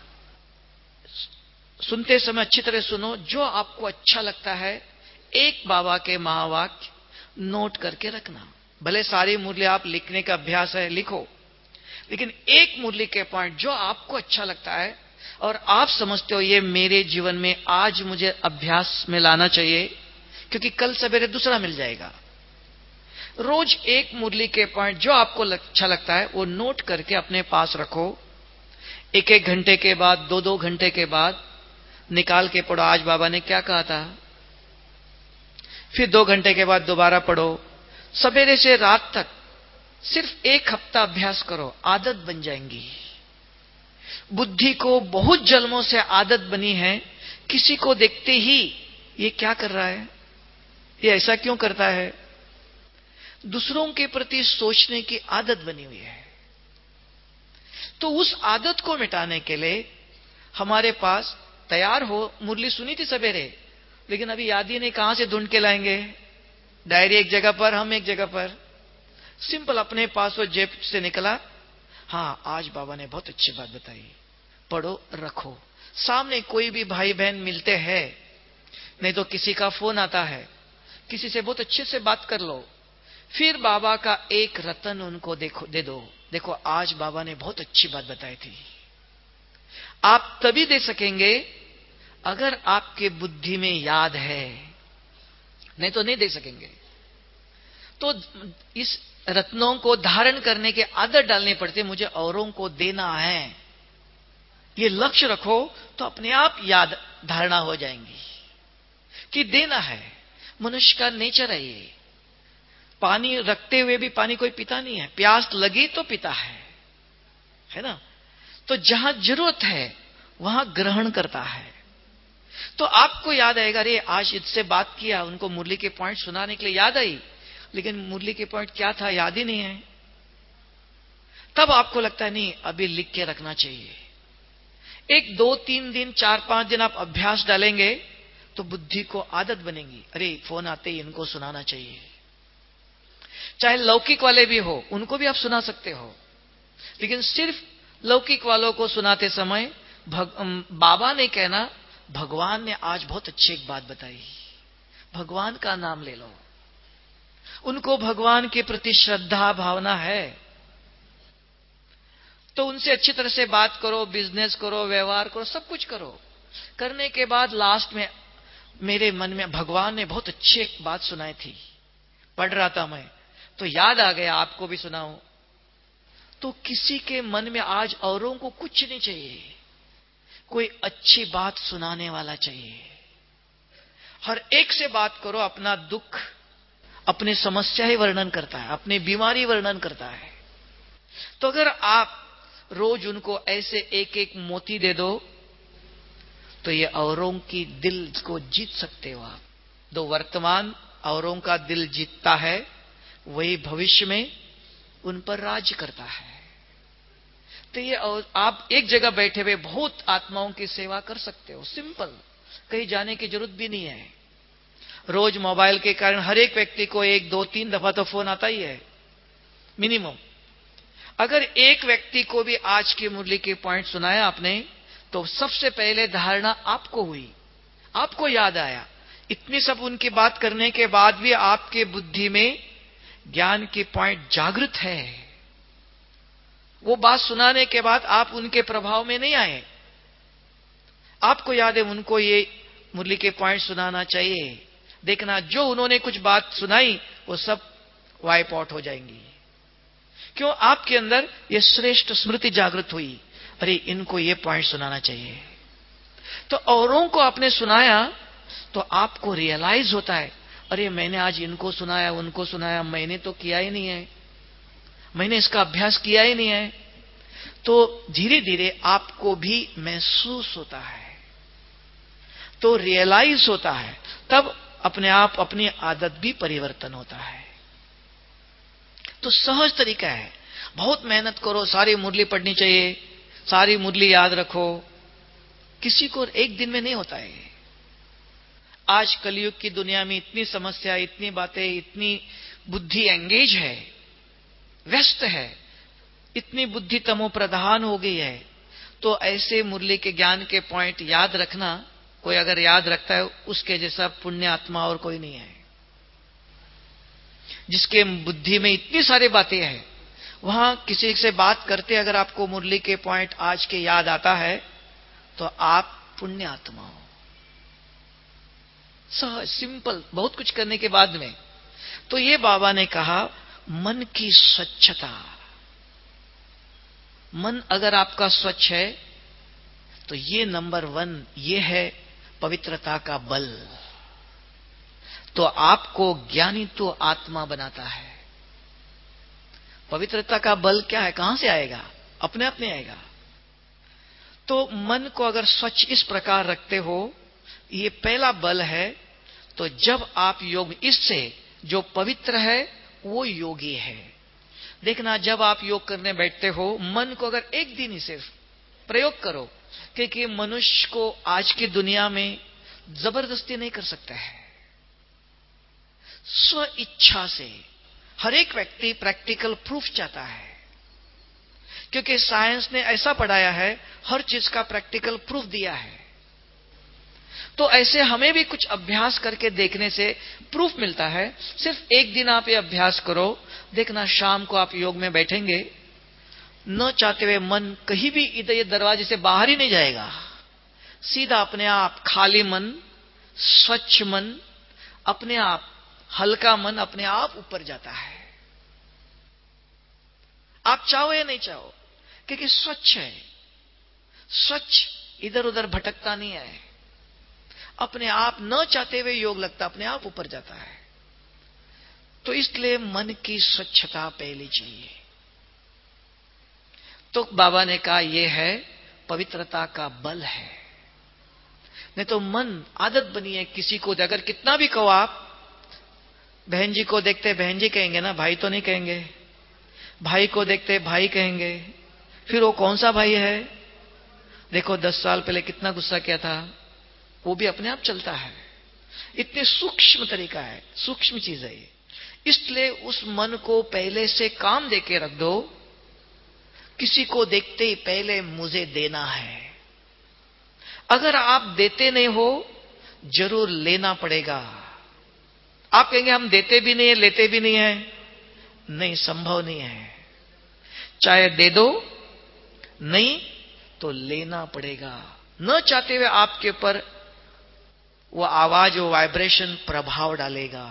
सुनते समय अच्छी तरह सुनो, जो आपको अच्छा लगता है एक बाबा के महावाक्य नोट करके रखना। भले सारी मुरली आप लिखने का अभ्यास है, लिखो, लेकिन एक मुरली के पॉइंट जो आपको अच्छा लगता है और आप समझते हो ये मेरे जीवन में आज मुझे अभ्यास में लाना चाहिए, क्योंकि कल सवेरे दूसरा मिल जाएगा। रोज एक मुरली के पॉइंट जो आपको अच्छा लगता है वो नोट करके अपने पास रखो। एक एक घंटे के बाद, दो दो घंटे के बाद निकाल के पढ़ो, आज बाबा ने क्या कहा था। फिर दो घंटे के बाद दोबारा पढ़ो। सवेरे से रात तक सिर्फ एक हफ्ता अभ्यास करो, आदत बन जाएंगी। बुद्धि को बहुत जन्मों से आदत बनी है, किसी को देखते ही ये क्या कर रहा है, ये ऐसा क्यों करता है, दूसरों के प्रति सोचने की आदत बनी हुई है। तो उस आदत को मिटाने के लिए हमारे पास तैयार हो, मुरली सुनी थी सवेरे, लेकिन अभी याद ही नहीं, कहां से ढूंढ के लाएंगे। डायरी एक जगह पर, हम एक जगह पर, सिंपल अपने पास वो जेब से निकला, हाँ आज बाबा ने बहुत अच्छी बात बताई, पढ़ो, रखो। सामने कोई भी भाई बहन मिलते हैं, नहीं तो किसी का फोन आता है, किसी से बहुत अच्छे से बात कर लो, फिर बाबा का एक रतन उनको देखो, दे दो, देखो आज बाबा ने बहुत अच्छी बात बताई थी। आप तभी दे सकेंगे अगर आपके बुद्धि में याद है, नहीं तो नहीं दे सकेंगे। तो इस रत्नों को धारण करने की आदत डालनी पड़ती है, मुझे औरों को देना है, ये लक्ष्य रखो तो अपने आप याद धारणा हो जाएंगी कि देना है। मनुष्य का नेचर है ये। पानी रखते हुए भी पानी कोई पीता नहीं है, प्यास लगी तो पीता है, है ना। तो जहां जरूरत है वहां ग्रहण करता है। तो आपको याद आएगा, अरे आज इससे बात किया, उनको मुरली के पॉइंट सुनाने के लिए याद आई, लेकिन मुरली के पॉइंट क्या था याद ही नहीं है। तब आपको लगता है नहीं, अभी लिख के रखना चाहिए। एक दो तीन दिन चार पांच दिन आप अभ्यास डालेंगे तो बुद्धि को आदत बनेगी, अरे फोन आते ही इनको सुनाना चाहिए। चाहे लौकिक वाले भी हो, उनको भी आप सुना सकते हो, लेकिन सिर्फ लौकिक वालों को सुनाते समय भग, बाबा ने कहना, भगवान ने आज बहुत अच्छी एक बात बताई, भगवान का नाम ले लो। उनको भगवान के प्रति श्रद्धा भावना है तो उनसे अच्छी तरह से बात करो, बिजनेस करो, व्यवहार करो, सब कुछ करो। करने के बाद लास्ट में मेरे मन में भगवान ने बहुत अच्छी एक बात सुनाई थी, पढ़ रहा था मैं तो याद आ गया, आपको भी सुनाऊं। तो किसी के मन में आज औरों को कुछ नहीं चाहिए, कोई अच्छी बात सुनाने वाला चाहिए। हर एक से बात करो, अपना दुख, अपनी समस्या ही वर्णन करता है, अपनी बीमारी वर्णन करता है। तो अगर आप रोज उनको ऐसे एक एक मोती दे दो तो ये औरों की दिल को जीत सकते हो आप। जो वर्तमान औरों का दिल जीतता है वही भविष्य में उन पर राज करता है। तो ये आप एक जगह बैठे हुए बहुत आत्माओं की सेवा कर सकते हो, सिंपल, कहीं जाने की जरूरत भी नहीं है। रोज मोबाइल के कारण हर एक व्यक्ति को एक दो तीन दफा तो फोन आता ही है मिनिमम। अगर एक व्यक्ति को भी आज की मुरली के पॉइंट सुनाया आपने तो सबसे पहले धारणा आपको हुई, आपको याद आया। इतनी सब उनकी बात करने के बाद भी आपके बुद्धि में ज्ञान की पॉइंट जागृत है। वो बात सुनाने के बाद आप उनके प्रभाव में नहीं आए, आपको याद है उनको ये मुरली के पॉइंट सुनाना चाहिए। देखना जो उन्होंने कुछ बात सुनाई वो सब वाइप आउट हो जाएंगी। क्यों? आपके अंदर ये श्रेष्ठ स्मृति जागृत हुई, अरे इनको ये पॉइंट सुनाना चाहिए। तो औरों को आपने सुनाया तो आपको रियलाइज होता है, अरे मैंने आज इनको सुनाया, उनको सुनाया, मैंने तो किया ही नहीं है, मैंने इसका अभ्यास किया ही नहीं है। तो धीरे धीरे आपको भी महसूस होता है, तो रियलाइज होता है, तब अपने आप अपनी आदत भी परिवर्तन होता है। तो सहज तरीका है, बहुत मेहनत करो, सारी मुरली पढ़नी चाहिए, सारी मुरली याद रखो, किसी को एक दिन में नहीं होता है। आज कलयुग की दुनिया में इतनी समस्या, इतनी बातें, इतनी बुद्धि एंगेज है, व्यस्त है, इतनी बुद्धि तमो प्रधान हो गई है। तो ऐसे मुरली के ज्ञान के पॉइंट याद रखना, कोई अगर याद रखता है उसके जैसा पुण्य आत्मा और कोई नहीं है। जिसके बुद्धि में इतनी सारी बातें हैं, वहां किसी से बात करते अगर आपको मुरली के पॉइंट आज के याद आता है तो आप पुण्य आत्मा हो। सहज, सिंपल, बहुत कुछ करने के बाद में। तो ये बाबा ने कहा, मन की स्वच्छता। मन अगर आपका स्वच्छ है तो ये नंबर वन, ये है पवित्रता का बल। तो आपको ज्ञानी तो आत्मा बनाता है। पवित्रता का बल क्या है, कहां से आएगा? अपने आप नहीं आएगा। तो मन को अगर स्वच्छ इस प्रकार रखते हो, ये पहला बल है। तो जब आप योग, इससे जो पवित्र है वो योगी है। देखना, जब आप योग करने बैठते हो, मन को अगर एक दिन ही सिर्फ प्रयोग करो, क्योंकि मनुष्य को आज की दुनिया में जबरदस्ती नहीं कर सकता है। स्व इच्छा से हर एक व्यक्ति प्रैक्टिकल प्रूफ चाहता है, क्योंकि साइंस ने ऐसा पढ़ाया है, हर चीज का प्रैक्टिकल प्रूफ दिया है। तो ऐसे हमें भी कुछ अभ्यास करके देखने से प्रूफ मिलता है। सिर्फ एक दिन आप ये अभ्यास करो, देखना शाम को आप योग में बैठेंगे, न चाहते हुए मन कहीं भी इधर ये दरवाजे से बाहर ही नहीं जाएगा, सीधा अपने आप खाली मन, स्वच्छ मन, अपने आप हल्का मन अपने आप ऊपर जाता है। आप चाहो या नहीं चाहो, क्योंकि स्वच्छ है। स्वच्छ इधर उधर भटकता नहीं है, अपने आप न चाहते हुए योग लगता, अपने आप ऊपर जाता है। तो इसलिए मन की स्वच्छता पहले चाहिए। तो बाबा ने कहा यह है पवित्रता का बल है। नहीं तो मन आदत बनी है, किसी को अगर कितना भी कहो आप, बहन जी को देखते बहन जी कहेंगे ना, भाई तो नहीं कहेंगे। भाई को देखते भाई कहेंगे, फिर वो कौन सा भाई है? देखो दस साल पहले कितना गुस्सा किया था, वो भी अपने आप चलता है। इतने सूक्ष्म तरीका है, सूक्ष्म चीज है ये। इसलिए उस मन को पहले से काम देके रख दो। किसी को देखते ही पहले मुझे देना है। अगर आप देते नहीं हो, जरूर लेना पड़ेगा। आप कहेंगे हम देते भी नहीं है, लेते भी नहीं है, नहीं, संभव नहीं है। चाहे दे दो, नहीं तो लेना पड़ेगा। न चाहते हुए आपके ऊपर वो आवाज, वो वाइब्रेशन प्रभाव डालेगा।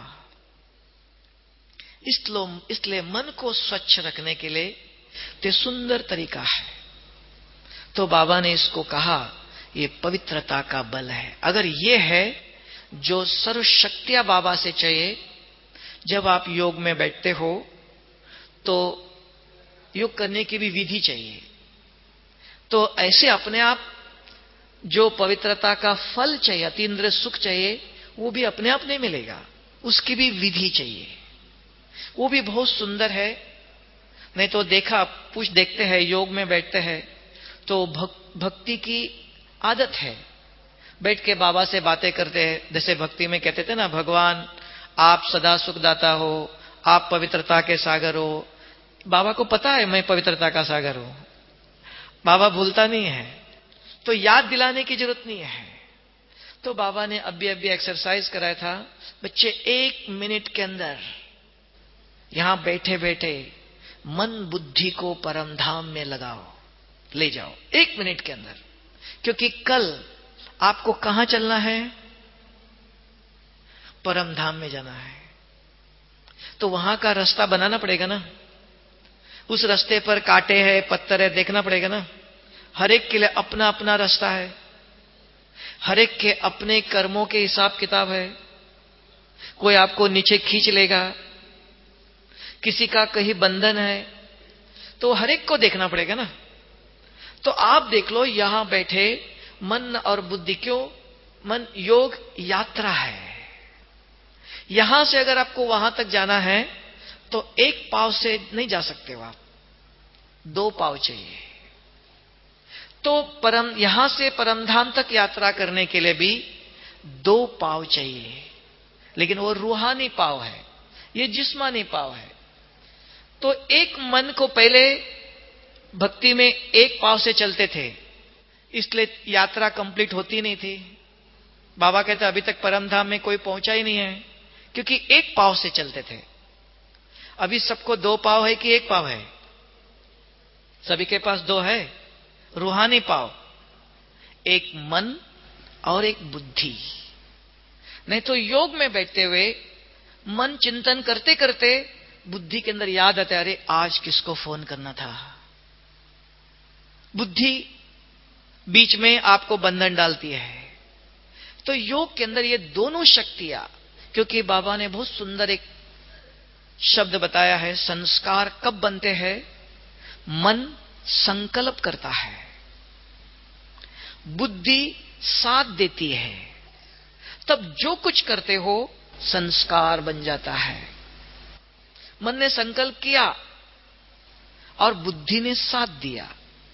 इसलिए इसलिए मन को स्वच्छ रखने के लिए ते सुंदर तरीका है। तो बाबा ने इसको कहा ये पवित्रता का बल है। अगर ये है जो सर्वशक्तियां बाबा से चाहिए, जब आप योग में बैठते हो तो योग करने की भी विधि चाहिए। तो ऐसे अपने आप जो पवित्रता का फल चाहिए, अतीन्द्रिय सुख चाहिए, वो भी अपने आप नहीं मिलेगा, उसकी भी विधि चाहिए। वो भी बहुत सुंदर है। नहीं तो देखा, कुछ देखते हैं योग में बैठते हैं तो भक, भक्ति की आदत है, बैठ के बाबा से बातें करते हैं। जैसे भक्ति में कहते थे ना, भगवान आप सदा सुखदाता हो, आप पवित्रता के सागर हो। बाबा को पता है मैं पवित्रता का सागर हूं, बाबा भूलता नहीं है, तो याद दिलाने की जरूरत नहीं है। तो बाबा ने अभी अभी एक्सरसाइज कराया था, बच्चे एक मिनट के अंदर यहां बैठे बैठे मन बुद्धि को परम धाम में लगाओ, ले जाओ एक मिनट के अंदर। क्योंकि कल आपको कहां चलना है? परम धाम में जाना है। तो वहां का रास्ता बनाना पड़ेगा ना। उस रास्ते पर कांटे हैं, पत्थर है, देखना पड़ेगा ना। हर एक के लिए अपना अपना रास्ता है, हर एक के अपने कर्मों के हिसाब किताब है। कोई आपको नीचे खींच लेगा, किसी का कहीं बंधन है, तो हर एक को देखना पड़ेगा ना। तो आप देख लो, यहां बैठे मन और बुद्धि, क्यों? मन योग यात्रा है। यहां से अगर आपको वहां तक जाना है तो एक पांव से नहीं जा सकते हो आप, दो पांव चाहिए। तो परम यहां से परमधाम तक यात्रा करने के लिए भी दो पांव चाहिए, लेकिन वो रूहानी पांव है, ये जिस्मानी पांव है। तो एक मन को पहले भक्ति में एक पांव से चलते थे, इसलिए यात्रा कंप्लीट होती नहीं थी। बाबा कहते अभी तक परमधाम में कोई पहुंचा ही नहीं है, क्योंकि एक पांव से चलते थे। अभी सबको दो पांव है कि एक पांव है? सभी के पास दो है, रूहानी पांव, एक मन और एक बुद्धि। नहीं तो योग में बैठते हुए मन चिंतन करते करते बुद्धि के अंदर याद आता है, अरे आज किसको फोन करना था। बुद्धि बीच में आपको बंधन डालती है। तो योग के अंदर ये दोनों शक्तियां, क्योंकि बाबा ने बहुत सुंदर एक शब्द बताया है, संस्कार कब बनते हैं? मन संकल्प करता है, बुद्धि साथ देती है, तब जो कुछ करते हो संस्कार बन जाता है। मन ने संकल्प किया और बुद्धि ने साथ दिया,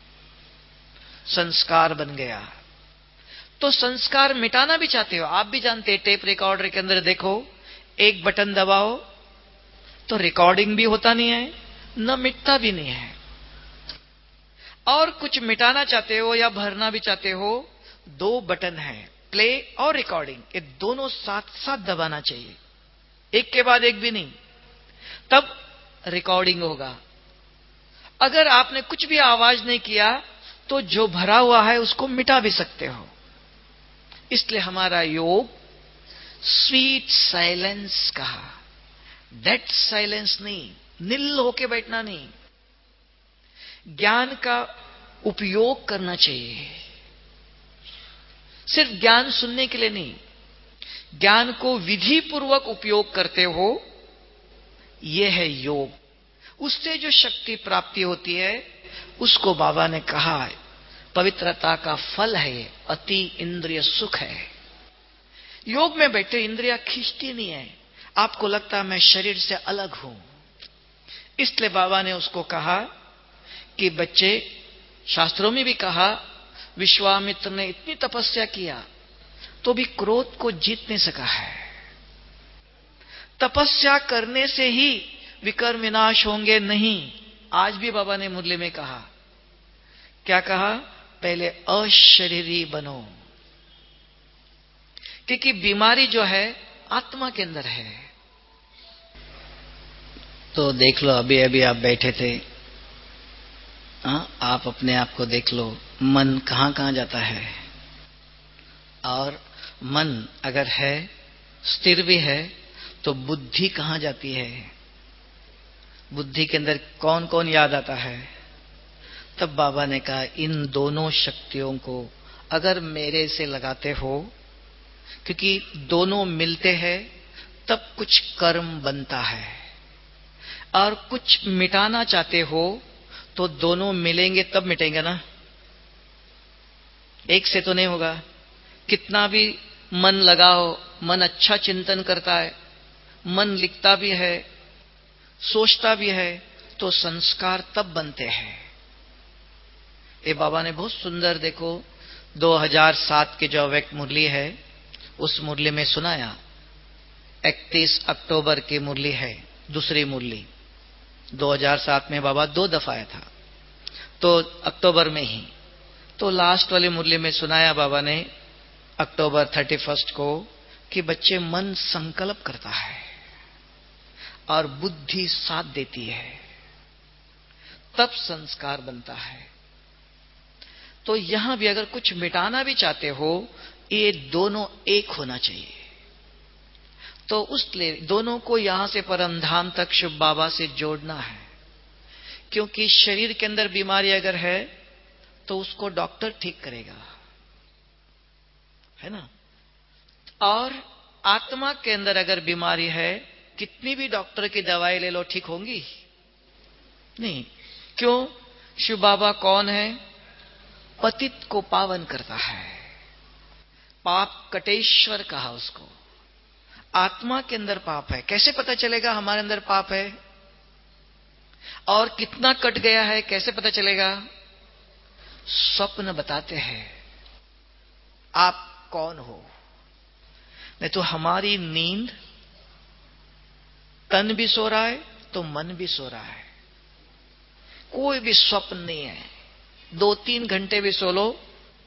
संस्कार बन गया। तो संस्कार मिटाना भी चाहते हो, आप भी जानते हैं, टेप रिकॉर्डर के अंदर देखो, एक बटन दबाओ तो रिकॉर्डिंग भी होता नहीं है, न मिटता भी नहीं है। और कुछ मिटाना चाहते हो या भरना भी चाहते हो, दो बटन है, प्ले और रिकॉर्डिंग, ये दोनों साथ साथ दबाना चाहिए, एक के बाद एक भी नहीं, तब रिकॉर्डिंग होगा। अगर आपने कुछ भी आवाज नहीं किया तो जो भरा हुआ है उसको मिटा भी सकते हो। इसलिए हमारा योग स्वीट साइलेंस कहा, डेड साइलेंस नहीं, निल होके बैठना नहीं। ज्ञान का उपयोग करना चाहिए, सिर्फ ज्ञान सुनने के लिए नहीं। ज्ञान को विधि पूर्वक उपयोग करते हो ये है योग। उससे जो शक्ति प्राप्ति होती है उसको बाबा ने कहा है पवित्रता का फल है, ये अति इंद्रिय सुख है। योग में बैठे इंद्रिया खींचती नहीं है, आपको लगता है मैं शरीर से अलग हूं। इसलिए बाबा ने उसको कहा कि बच्चे, शास्त्रों में भी कहा विश्वामित्र ने इतनी तपस्या किया तो भी क्रोध को जीत नहीं सका है। तपस्या करने से ही विकर्म विनाश होंगे नहीं। आज भी बाबा ने मुरली में कहा, क्या कहा? पहले अशरीरी बनो, क्योंकि बीमारी जो है आत्मा के अंदर है। तो देख लो, अभी अभी आप बैठे थे, आ, आप अपने आप को देख लो, मन कहां कहां जाता है। और मन अगर है, स्थिर भी है, तो बुद्धि कहां जाती है? बुद्धि के अंदर कौन कौन याद आता है? तब बाबा ने कहा इन दोनों शक्तियों को अगर मेरे से लगाते हो, क्योंकि दोनों मिलते हैं तब कुछ कर्म बनता है, और कुछ मिटाना चाहते हो तो दोनों मिलेंगे तब मिटेंगे ना, एक से तो नहीं होगा। कितना भी मन लगाओ, मन अच्छा चिंतन करता है, मन लिखता भी है, सोचता भी है, तो संस्कार तब बनते हैं। ये बाबा ने बहुत सुंदर, देखो दो हज़ार सात के जो अव्यक्त मुरली है उस मुरली में सुनाया। इकतीस अक्टूबर की मुरली है, दूसरी मुरली। दो हज़ार सात में बाबा दो दफा आया था, तो अक्टूबर में ही। तो लास्ट वाली मुरली में सुनाया बाबा ने अक्टूबर थर्टी फर्स्ट को कि बच्चे, मन संकल्प करता है और बुद्धि साथ देती है, तब संस्कार बनता है। तो यहां भी अगर कुछ मिटाना भी चाहते हो, ये दोनों एक होना चाहिए। तो उसलिए दोनों को यहां से परमधाम तक शुभ बाबा से जोड़ना है, क्योंकि शरीर के अंदर बीमारी अगर है तो उसको डॉक्टर ठीक करेगा, है ना। और आत्मा के अंदर अगर बीमारी है, कितनी भी डॉक्टर की दवाई ले लो, ठीक होंगी नहीं। क्यों? शिव बाबा कौन है? पतित को पावन करता है, पाप कटेश्वर कहा उसको। आत्मा के अंदर पाप है, कैसे पता चलेगा हमारे अंदर पाप है? और कितना कट गया है कैसे पता चलेगा? स्वप्न बताते हैं आप कौन हो। नहीं तो हमारी नींद, तन भी सो रहा है तो मन भी सो रहा है, कोई भी स्वप्न नहीं है। दो तीन घंटे भी सो लो,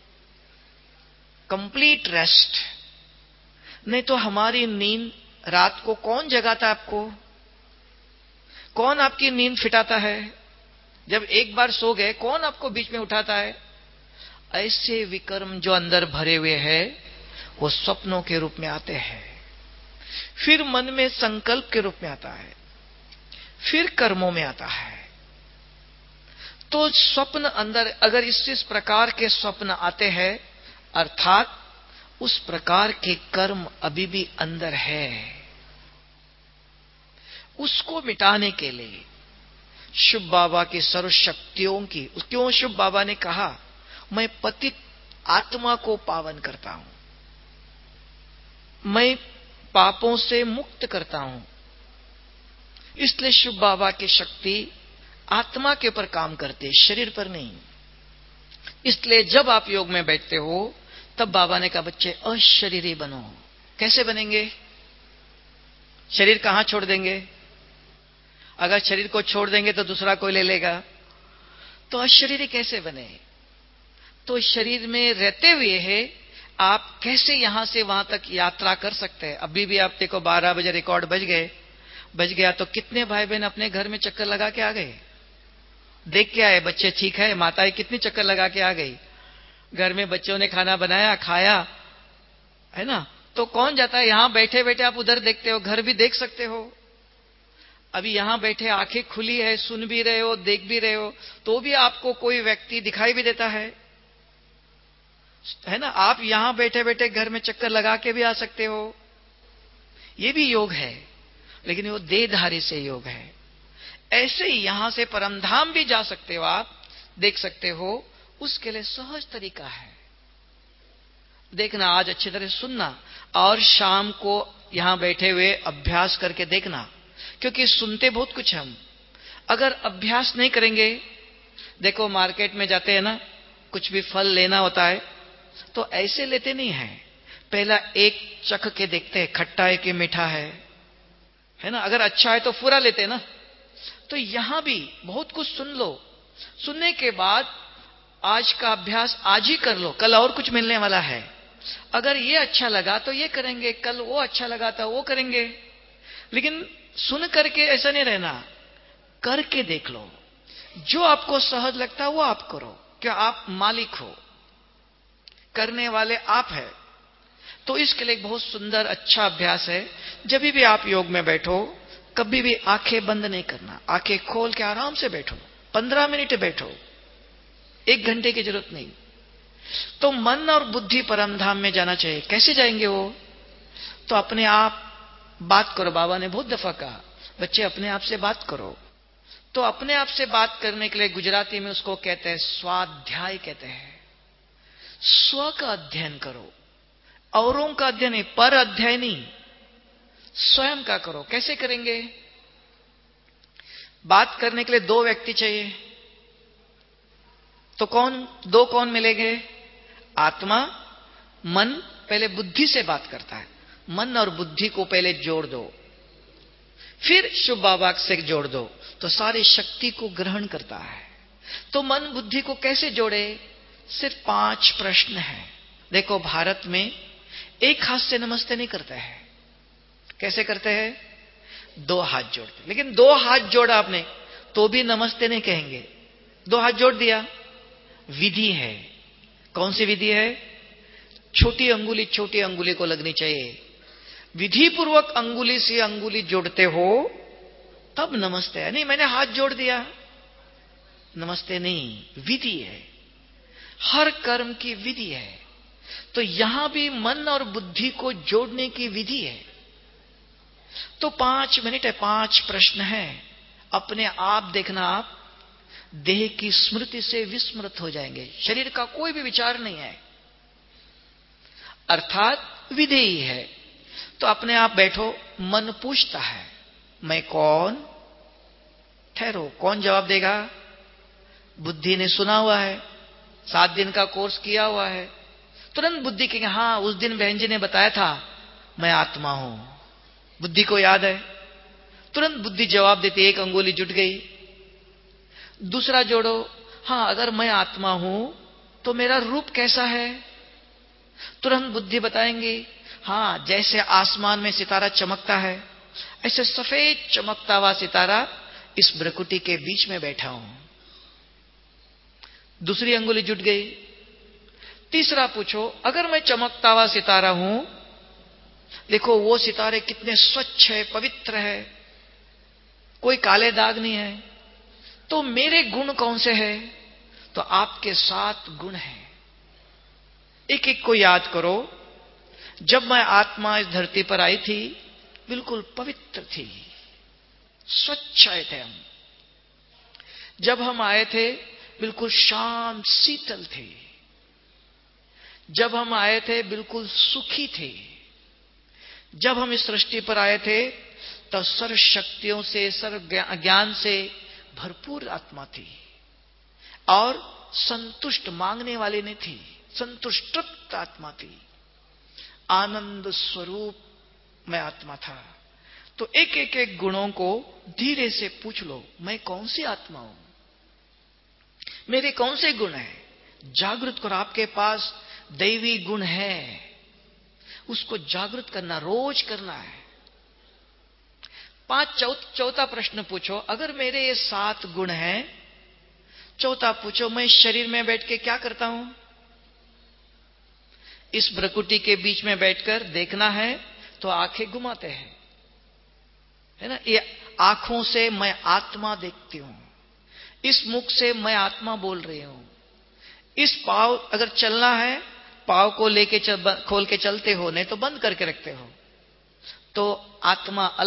कंप्लीट रेस्ट। नहीं तो हमारी नींद, रात को कौन जगाता है आपको? कौन आपकी नींद फिटाता है? जब एक बार सो गए, कौन आपको बीच में उठाता है? ऐसे विकर्म जो अंदर भरे हुए हैं वो स्वप्नों के रूप में आते हैं, फिर मन में संकल्प के रूप में आता है, फिर कर्मों में आता है। तो स्वप्न अंदर अगर इस इस प्रकार के स्वप्न आते हैं, अर्थात उस प्रकार के कर्म अभी भी अंदर है। उसको मिटाने के लिए शुभ बाबा की सर्व शक्तियों की, क्यों शुभ बाबा ने कहा मैं पतित आत्मा को पावन करता हूं, मैं पापों से मुक्त करता हूं। इसलिए शुभ बाबा की शक्ति आत्मा के ऊपर काम करते है, शरीर पर नहीं। इसलिए जब आप योग में बैठते हो तब बाबा ने कहा बच्चे अशरीरी बनो। कैसे बनेंगे? शरीर कहां छोड़ देंगे? अगर शरीर को छोड़ देंगे तो दूसरा कोई ले लेगा, तो अशरीरी कैसे बने? तो शरीर में रहते हुए है आप कैसे यहां से वहां तक यात्रा कर सकते हैं। अभी भी आप देखो बारह बजे रिकॉर्ड बज गए, बज गया तो कितने भाई बहन अपने घर में चक्कर लगा के आ गए, देख के आए बच्चे ठीक है, माताएं कितनी चक्कर लगा के आ गई, घर में बच्चों ने खाना बनाया खाया, है ना। तो कौन जाता है? यहां बैठे बैठे आप उधर देखते हो, घर भी देख सकते हो। अभी यहां बैठे आंखें खुली है, सुन भी रहे हो, देख भी रहे हो, तो भी आपको कोई व्यक्ति दिखाई भी देता है, है ना। आप यहां बैठे बैठे घर में चक्कर लगा के भी आ सकते हो, ये भी योग है। लेकिन वो देहधारी से योग है। ऐसे ही यहां से परमधाम भी जा सकते हो, आप देख सकते हो। उसके लिए सहज तरीका है। देखना, आज अच्छी तरह सुनना और शाम को यहां बैठे हुए अभ्यास करके देखना, क्योंकि सुनते बहुत कुछ हम, अगर अभ्यास नहीं करेंगे। देखो मार्केट में जाते हैं ना, कुछ भी फल लेना होता है तो ऐसे लेते नहीं है, पहला एक चख के देखते हैं, खट्टा है कि मीठा है, है ना। अगर अच्छा है तो पूरा लेते हैं ना। तो यहां भी बहुत कुछ सुन लो, सुनने के बाद आज का अभ्यास आज ही कर लो, कल और कुछ मिलने वाला है। अगर ये अच्छा लगा तो ये करेंगे, कल वो अच्छा लगा तो वो करेंगे। लेकिन सुन करके ऐसा नहीं रहना, करके देख लो। जो आपको सहज लगता है वो आप करो, क्या आप मालिक हो, करने वाले आप हैं। तो इसके लिए एक बहुत सुंदर अच्छा अभ्यास है। जब भी आप योग में बैठो, कभी भी आंखें बंद नहीं करना, आंखें खोल के आराम से बैठो, पंद्रह मिनट बैठो, एक घंटे की जरूरत नहीं। तो मन और बुद्धि परमधाम में जाना चाहिए। कैसे जाएंगे वो? तो अपने आप बात करो। बाबा ने बहुत दफा कहा, बच्चे अपने आप से बात करो। तो अपने आप से बात करने के लिए गुजराती में उसको कहते हैं स्वाध्याय कहते हैं। स्व का अध्ययन करो, औरों का अध्ययन नहीं, पर अध्ययन नहीं, स्वयं का करो। कैसे करेंगे? बात करने के लिए दो व्यक्ति चाहिए, तो कौन दो कौन मिलेंगे? आत्मा, मन। पहले बुद्धि से बात करता है, मन और बुद्धि को पहले जोड़ दो, फिर शुभ बाबा से जोड़ दो, तो सारी शक्ति को ग्रहण करता है। तो मन बुद्धि को कैसे जोड़े? सिर्फ पांच प्रश्न है। देखो भारत में एक हाथ से नमस्ते नहीं करते हैं। कैसे करते हैं? दो हाथ जोड़ते। लेकिन दो हाथ जोड़ा आपने तो भी नमस्ते नहीं कहेंगे। दो हाथ जोड़ दिया, विधि है। कौन सी विधि है? छोटी अंगुली छोटी अंगुली को लगनी चाहिए। विधि पूर्वक अंगुली से अंगुली जोड़ते हो तब नमस्ते है। नहीं मैंने हाथ जोड़ दिया, नमस्ते नहीं। विधि है, हर कर्म की विधि है। तो यहां भी मन और बुद्धि को जोड़ने की विधि है। तो पांच मिनट है, पांच प्रश्न है। अपने आप देखना, आप देह की स्मृति से विस्मृत हो जाएंगे, शरीर का कोई भी विचार नहीं है, अर्थात विधेयी है। तो अपने आप बैठो, मन पूछता है मैं कौन? ठहरो, कौन जवाब देगा? बुद्धि ने सुना हुआ है, सात दिन का कोर्स किया हुआ है। तुरंत बुद्धि कहेंगे हाँ उस दिन बहन जी ने बताया था मैं आत्मा हूं। बुद्धि को याद है, तुरंत बुद्धि जवाब देती, एक अंगुली जुट गई। दूसरा जोड़ो, हाँ अगर मैं आत्मा हूं तो मेरा रूप कैसा है? तुरंत बुद्धि बताएंगी हाँ जैसे आसमान में सितारा चमकता है ऐसे सफेद चमकता हुआ सितारा इस भ्रकुटी के बीच में बैठा हूं। दूसरी अंगुली जुट गई। तीसरा पूछो, अगर मैं चमकता हुआ सितारा हूं, देखो वो सितारे कितने स्वच्छ है, पवित्र है, कोई काले दाग नहीं है, तो मेरे गुण कौन से हैं? तो आपके सात गुण हैं। एक एक को याद करो। जब मैं आत्मा इस धरती पर आई थी बिल्कुल पवित्र थी, स्वच्छ आए थे हम। जब हम आए थे बिल्कुल शांत शीतल थे। जब हम आए थे बिल्कुल सुखी थे। जब हम इस सृष्टि पर आए थे तो सर्व शक्तियों से, सर्व ज्ञान से भरपूर आत्मा थी और संतुष्ट, मांगने वाली नहीं थी, संतुष्ट आत्मा थी। आनंद स्वरूप मैं आत्मा था। तो एक एक एक गुणों को धीरे से पूछ लो, मैं कौन सी आत्मा हूं, मेरे कौन से गुण हैं? जागृत करो। आपके पास दैवी गुण है, उसको जागृत करना, रोज करना है। पांच चौथा प्रश्न पूछो, अगर मेरे ये सात गुण हैं, चौथा पूछो मैं शरीर में बैठ के क्या करता हूं? इस भ्रकुटी के बीच में बैठकर देखना है तो आंखें घुमाते हैं, है ना। ये आंखों से मैं आत्मा देखती हूं, इस मुख से मैं आत्मा बोल रही हूं। इस पाव अगर चलना है, पाव को लेके चल, खोल के चलते हो, नहीं तो बंद करके रखते हो। तो आत्मा अलग,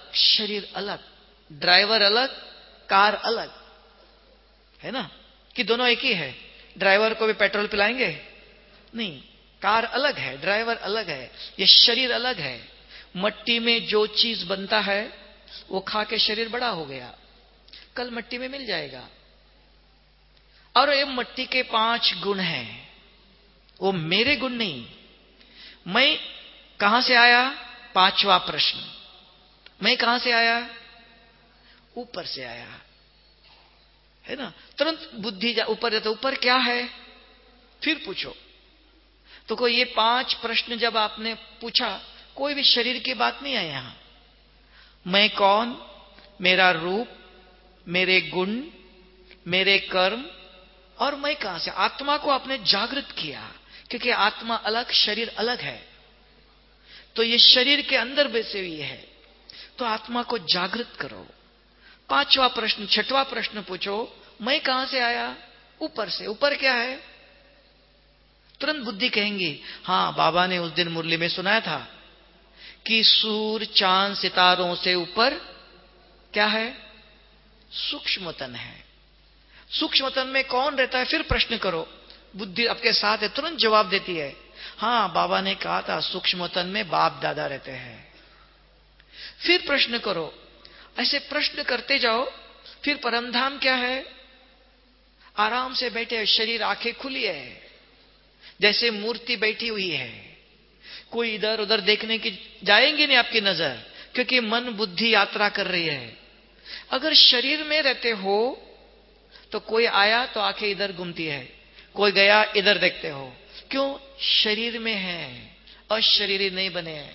शरीर अलग, ड्राइवर अलग, कार अलग, है ना? कि दोनों एक ही है? ड्राइवर को भी पेट्रोल पिलाएंगे? नहीं, कार अलग है, ड्राइवर अलग है, ये शरीर अलग है। मट्टी में जो चीज बनता है वो खा के शरीर बड़ा हो गया, कल मट्टी में मिल जाएगा। और ये मट्टी के पांच गुण हैं, वो मेरे गुण नहीं। मैं कहां से आया? पांचवा प्रश्न, मैं कहां से आया? ऊपर से आया, है ना? तुरंत बुद्धि जा ऊपर जाता, ऊपर क्या है? फिर पूछो। तो कोई ये पांच प्रश्न जब आपने पूछा, कोई भी शरीर की बात नहीं है यहां। मैं कौन, मेरा रूप, मेरे गुण, मेरे कर्म, और मैं कहां से? आत्मा को आपने जागृत किया, क्योंकि आत्मा अलग, शरीर अलग है। तो ये शरीर के अंदर बैसे हुई है, तो आत्मा को जागृत करो। पांचवा प्रश्न, छठवां प्रश्न पूछो, मैं कहां से आया? ऊपर से। ऊपर क्या है? तुरंत बुद्धि कहेंगी, हां, बाबा ने उस दिन मुरली में सुनाया था कि सूर्य, चांद, सितारों से ऊपर क्या है? सूक्ष्मतन है। सूक्ष्मतन में कौन रहता है? फिर प्रश्न करो, बुद्धि आपके साथ है, तुरंत जवाब देती है, हां, बाबा ने कहा था सूक्ष्मतन में बाप दादा रहते हैं। फिर प्रश्न करो, ऐसे प्रश्न करते जाओ। फिर परमधाम क्या है? आराम से बैठे, शरीर, आंखें खुली है, जैसे मूर्ति बैठी हुई है। कोई इधर उधर देखने की जाएंगे नहीं आपकी नजर, क्योंकि मन बुद्धि यात्रा कर रही है। अगर शरीर में रहते हो तो कोई आया तो आंखें इधर घूमती है, कोई गया इधर देखते हो। क्यों? शरीर में है, अशरीरी नहीं बने हैं।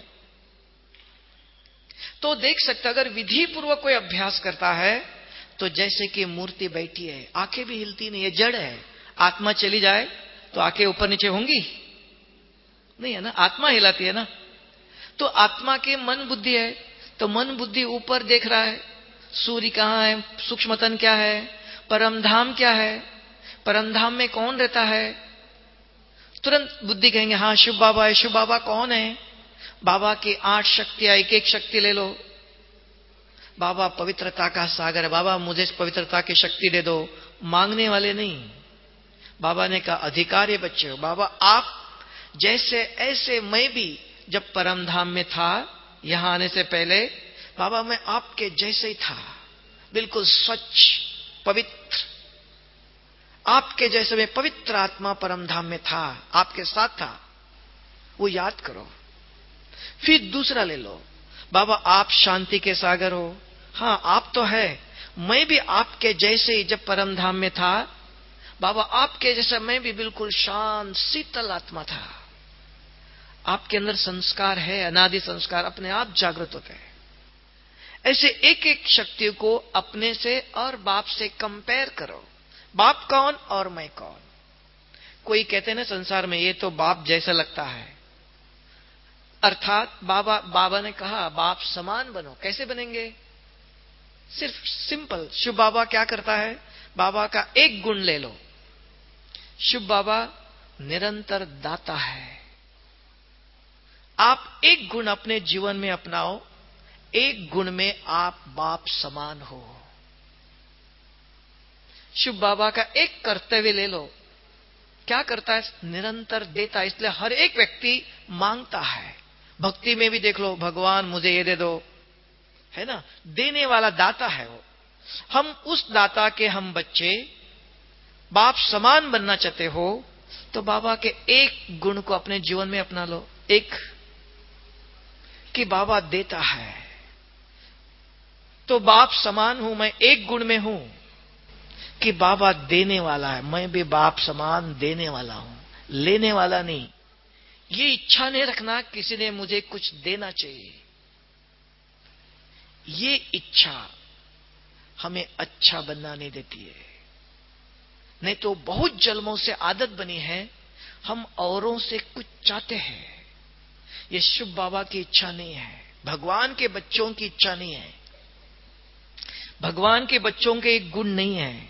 तो देख सकते, अगर विधि पूर्वक कोई अभ्यास करता है तो जैसे कि मूर्ति बैठी है, आंखें भी हिलती नहीं है, जड़ है। आत्मा चली जाए तो आंखें ऊपर नीचे होंगी? नहीं है ना, आत्मा हिलाती है ना। तो आत्मा के मन बुद्धि है, तो मन बुद्धि ऊपर देख रहा है, सूर्य कहां है, सूक्ष्मतन क्या है, परमधाम क्या है, परमधाम में कौन रहता है। तुरंत बुद्धि कहेंगे, हां, शिव बाबा है। शिव बाबा कौन है? बाबा की आठ शक्तियां, एक एक शक्ति ले लो। बाबा पवित्रता का सागर है, बाबा मुझे पवित्रता की शक्ति दे दो। मांगने वाले नहीं, बाबा ने कहा अधिकारी बच्चे हो। बाबा आप जैसे ऐसे मैं भी जब परमधाम में था, यहां आने से पहले, बाबा मैं आपके जैसे ही था, बिल्कुल स्वच्छ, पवित्र, आपके जैसे मैं पवित्र आत्मा परमधाम में था, आपके साथ था। वो याद करो। फिर दूसरा ले लो, बाबा आप शांति के सागर हो। हां, आप तो है, मैं भी आपके जैसे ही जब परमधाम में था, बाबा आपके जैसा मैं भी बिल्कुल शांत शीतल आत्मा था। आपके अंदर संस्कार है, अनादि संस्कार अपने आप जागृत होते हैं। ऐसे एक एक शक्ति को अपने से और बाप से कंपेयर करो। बाप कौन और मैं कौन? कोई कहते हैं ना संसार में, ये तो बाप जैसा लगता है। अर्थात बाबा बाबा ने कहा बाप समान बनो। कैसे बनेंगे? सिर्फ सिंपल। शिव बाबा क्या करता है? बाबा का एक गुण ले लो। शिव बाबा निरंतर दाता है। आप एक गुण अपने जीवन में अपनाओ, एक गुण में आप बाप समान हो। शिव बाबा का एक कर्तव्य ले लो। क्या करता है? निरंतर देता है, इसलिए हर एक व्यक्ति मांगता है। भक्ति में भी देख लो, भगवान मुझे ये दे दो, है ना, देने वाला दाता है वो। हम उस दाता के हम बच्चे, बाप समान बनना चाहते हो तो बाबा के एक गुण को अपने जीवन में अपना लो। एक कि बाबा देता है, तो बाप समान हूं मैं, एक गुण में हूं कि बाबा देने वाला है, मैं भी बाप समान देने वाला हूं, लेने वाला नहीं। ये इच्छा नहीं रखना किसी ने मुझे कुछ देना चाहिए। ये इच्छा हमें अच्छा बनना नहीं देती है। नहीं तो बहुत जन्मों से आदत बनी है, हम औरों से कुछ चाहते हैं। ये शिव बाबा की इच्छा नहीं है, भगवान के बच्चों की इच्छा नहीं है, भगवान के बच्चों के एक गुण नहीं है।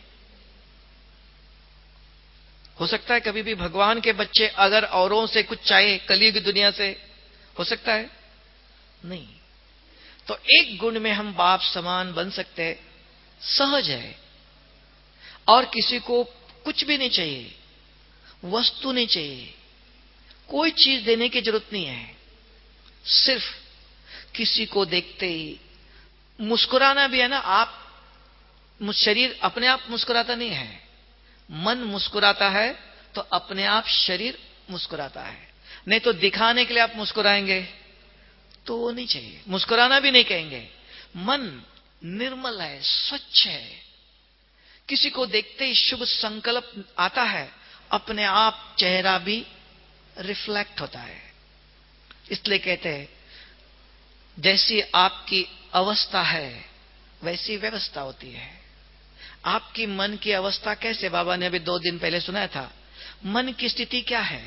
हो सकता है कभी भी भगवान के बच्चे अगर औरों से कुछ चाहे कलयुग दुनिया से, हो सकता है? नहीं। तो एक गुण में हम बाप समान बन सकते हैं, सहज है। और किसी को कुछ भी नहीं चाहिए, वस्तु नहीं चाहिए, कोई चीज देने की जरूरत नहीं है। सिर्फ किसी को देखते ही मुस्कुराना भी है ना, आप शरीर अपने आप मुस्कुराता नहीं है, मन मुस्कुराता है तो अपने आप शरीर मुस्कुराता है। नहीं तो दिखाने के लिए आप मुस्कुराएंगे तो वो नहीं चाहिए, मुस्कुराना भी नहीं कहेंगे। मन निर्मल है, स्वच्छ है, किसी को देखते ही शुभ संकल्प आता है, अपने आप चेहरा भी रिफ्लेक्ट होता है। इसलिए कहते हैं जैसी आपकी अवस्था है वैसी व्यवस्था होती है। आपकी मन की अवस्था कैसे, बाबा ने अभी दो दिन पहले सुनाया था, मन की स्थिति क्या है,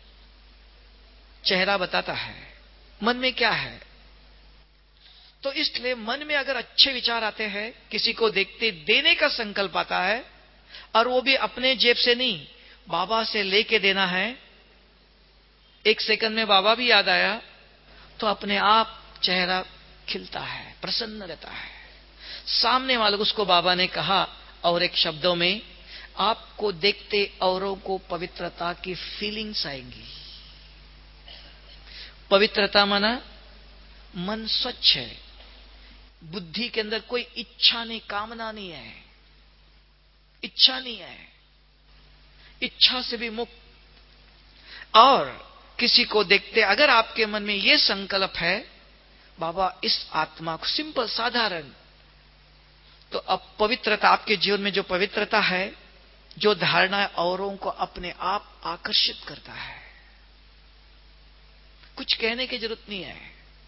चेहरा बताता है मन में क्या है। तो इसलिए मन में अगर अच्छे विचार आते हैं, किसी को देखते देने का संकल्प आता है, और वो भी अपने जेब से नहीं, बाबा से लेके देना है, एक सेकंड में बाबा भी याद आया, तो अपने आप चेहरा खिलता है, प्रसन्न रहता है। सामने वाले उसको बाबा ने कहा और एक शब्दों में, आपको देखते औरों को पवित्रता की फीलिंग्स आएंगी। पवित्रता माना मन स्वच्छ है, बुद्धि के अंदर कोई इच्छा नहीं, कामना नहीं है, इच्छा नहीं है, इच्छा से भी मुक्त। और किसी को देखते अगर आपके मन में यह संकल्प है, बाबा इस आत्मा को सिंपल साधारण, तो अब पवित्रता आपके जीवन में जो पवित्रता है, जो धारणा है, औरों को अपने आप आकर्षित करता है। कुछ कहने की जरूरत नहीं है,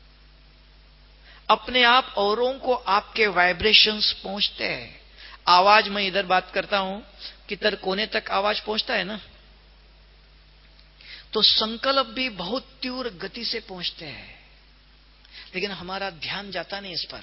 अपने आप औरों को आपके वाइब्रेशंस पहुंचते हैं। आवाज, मैं इधर बात करता हूं, किधर कोने तक आवाज पहुंचता है ना, तो संकल्प भी बहुत तीव्र गति से पहुंचते हैं, लेकिन हमारा ध्यान जाता नहीं इस पर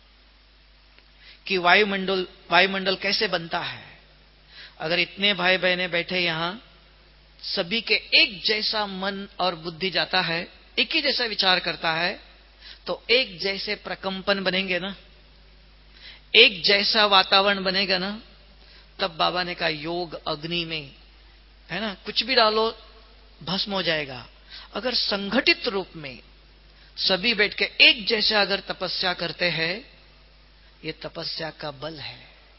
कि वायुमंडल वायुमंडल कैसे बनता है। अगर इतने भाई बहनें बैठे यहां, सभी के एक जैसा मन और बुद्धि जाता है, एक ही जैसा विचार करता है, तो एक जैसे प्रकंपन बनेंगे ना, एक जैसा वातावरण बनेगा ना, तब बाबा ने कहा योग अग्नि में है ना, कुछ भी डालो भस्म हो जाएगा। अगर संगठित रूप में सभी बैठ के एक जैसे अगर तपस्या करते हैं, ये तपस्या का बल है।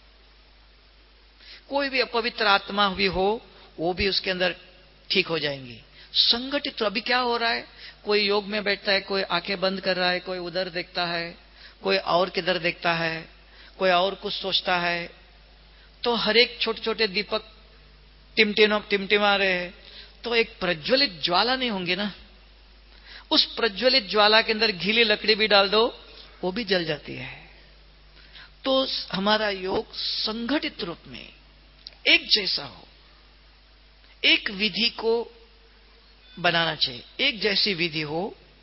कोई भी अपवित्र आत्मा भी हो, वो भी उसके अंदर ठीक हो जाएंगी। संगठित। तो अभी क्या हो रहा है, कोई योग में बैठता है, कोई आंखें बंद कर रहा है, कोई उधर देखता है, कोई और किधर देखता है, कोई और कुछ सोचता है, तो हर एक छोटे छोटे दीपक टिमटिम टिमटिमा रहे हैं, तो एक प्रज्वलित ज्वाला नहीं होंगे ना। उस प्रज्वलित ज्वाला के अंदर गीली लकड़ी भी डाल दो, वो भी जल जाती है। तो हमारा योग संगठित रूप में एक जैसा हो, एक विधि को बनाना चाहिए, एक जैसी विधि हो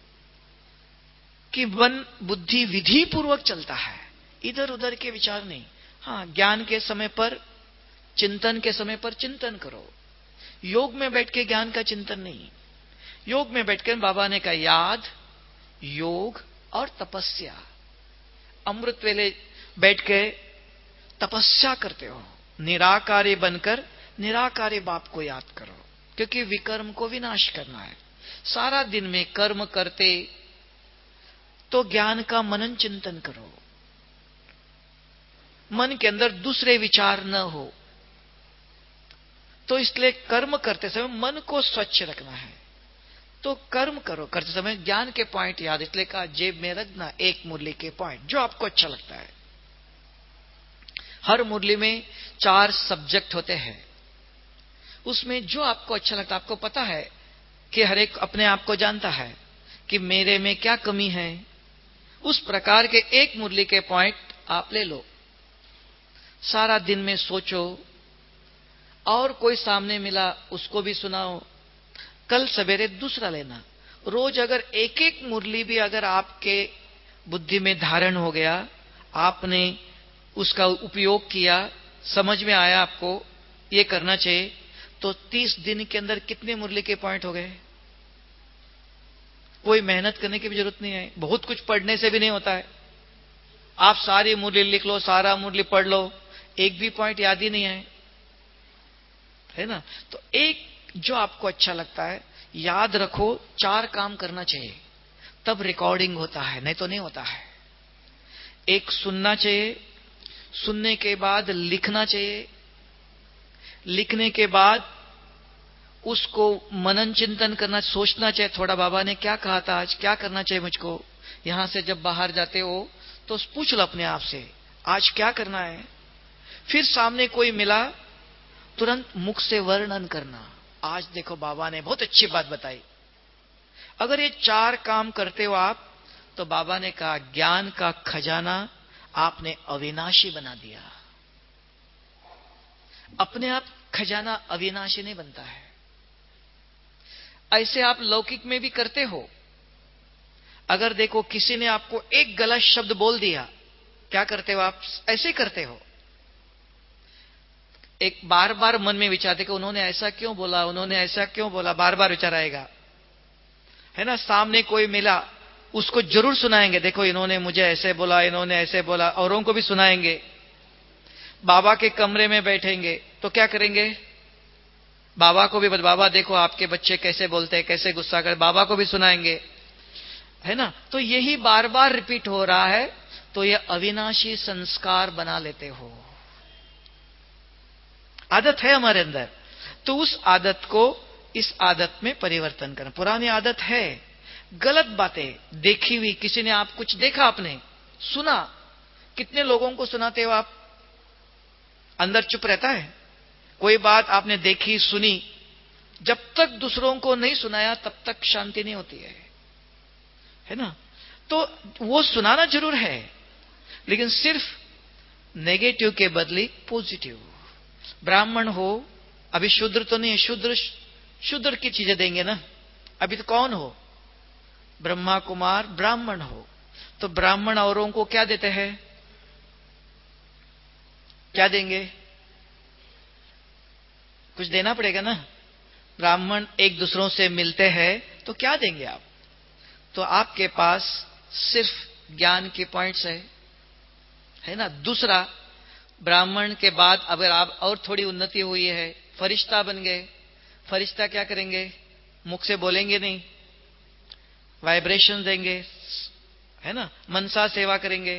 कि मन बुद्धि विधि पूर्वक चलता है, इधर उधर के विचार नहीं। हाँ, ज्ञान के समय पर, चिंतन के समय पर चिंतन करो, योग में बैठ के ज्ञान का चिंतन नहीं। योग में बैठकर बाबा ने कहा याद, योग और तपस्या। अमृत वेले बैठ के तपस्या करते हो, निराकारी बनकर निराकारी बाप को याद करो, क्योंकि विकर्म को विनाश करना है। सारा दिन में कर्म करते तो ज्ञान का मनन चिंतन करो, मन के अंदर दूसरे विचार न हो। तो इसलिए कर्म करते समय मन को स्वच्छ रखना है, तो कर्म करो, करते समय ज्ञान के पॉइंट याद, इसलिए कहा जेब में रखना एक मुरली के पॉइंट जो आपको अच्छा लगता है। हर मुरली में चार सब्जेक्ट होते हैं, उसमें जो आपको अच्छा लगता है। आपको पता है कि हर एक अपने आप को जानता है कि मेरे में क्या कमी है, उस प्रकार के एक मुरली के पॉइंट आप ले लो, सारा दिन में सोचो, और कोई सामने मिला उसको भी सुनाओ, कल सवेरे दूसरा लेना। रोज अगर एक एक मुरली भी अगर आपके बुद्धि में धारण हो गया, आपने उसका उपयोग किया, समझ में आया आपको ये करना चाहिए, तो तीस दिन के अंदर कितने मुरली के पॉइंट हो गए? कोई मेहनत करने की भी जरूरत नहीं है, बहुत कुछ पढ़ने से भी नहीं होता है। आप सारी मुरली लिख लो, सारा मुरली पढ़ लो, एक भी पॉइंट याद ही नहीं है, है ना। तो एक जो आपको अच्छा लगता है याद रखो, चार काम करना चाहिए, तब रिकॉर्डिंग होता है, नहीं तो नहीं होता है। एक सुनना चाहिए, सुनने के बाद लिखना चाहिए, लिखने के बाद उसको मनन चिंतन करना, सोचना चाहिए थोड़ा बाबा ने क्या कहा था आज, क्या करना चाहिए मुझको। यहां से जब बाहर जाते हो तो पूछ लो अपने आप से आज क्या करना है। फिर सामने कोई मिला तुरंत मुख से वर्णन करना, आज देखो बाबा ने बहुत अच्छी बात बताई। अगर ये चार काम करते हो आप, तो बाबा ने कहा ज्ञान का खजाना आपने अविनाशी बना दिया। अपने आप खजाना अविनाशी नहीं बनता है। ऐसे आप लौकिक में भी करते हो। अगर देखो किसी ने आपको एक गलत शब्द बोल दिया, क्या करते हो आप? ऐसे करते हो, एक बार बार मन में विचारते कि उन्होंने ऐसा क्यों बोला, उन्होंने ऐसा क्यों बोला, बार बार विचार आएगा, है ना। सामने कोई मिला उसको जरूर सुनाएंगे, देखो इन्होंने मुझे ऐसे बोला, इन्होंने ऐसे बोला, औरों को भी सुनाएंगे। बाबा के कमरे में बैठेंगे तो क्या करेंगे? बाबा को भी, बाबा देखो आपके बच्चे कैसे बोलते हैं, कैसे गुस्सा कर, बाबा को भी सुनाएंगे, है ना। तो यही बार बार रिपीट हो रहा है, तो ये अविनाशी संस्कार बना लेते हो। आदत है हमारे अंदर, तो उस आदत को इस आदत में परिवर्तन करना। पुरानी आदत है, गलत बातें देखी हुई, किसी ने आप कुछ देखा, आपने सुना, कितने लोगों को सुनाते हो आप? अंदर चुप रहता है। कोई बात आपने देखी सुनी, जब तक दूसरों को नहीं सुनाया तब तक शांति नहीं होती है, है ना। तो वो सुनाना जरूर है, लेकिन सिर्फ नेगेटिव के बदले पॉजिटिव। ब्राह्मण हो, अभी शूद्र तो नहीं है, शूद्र शूद्र की चीजें देंगे ना। अभी तो कौन हो? ब्रह्मा कुमार ब्राह्मण हो, तो ब्राह्मण औरों को क्या देते हैं? क्या देंगे? कुछ देना पड़ेगा ना। ब्राह्मण एक दूसरों से मिलते हैं तो क्या देंगे आप? तो आपके पास सिर्फ ज्ञान के पॉइंट्स है, है ना। दूसरा, ब्राह्मण के बाद अगर आप और थोड़ी उन्नति हुई है, फरिश्ता बन गए, फरिश्ता क्या करेंगे? मुख से बोलेंगे नहीं, वाइब्रेशन देंगे, है ना, मनसा सेवा करेंगे।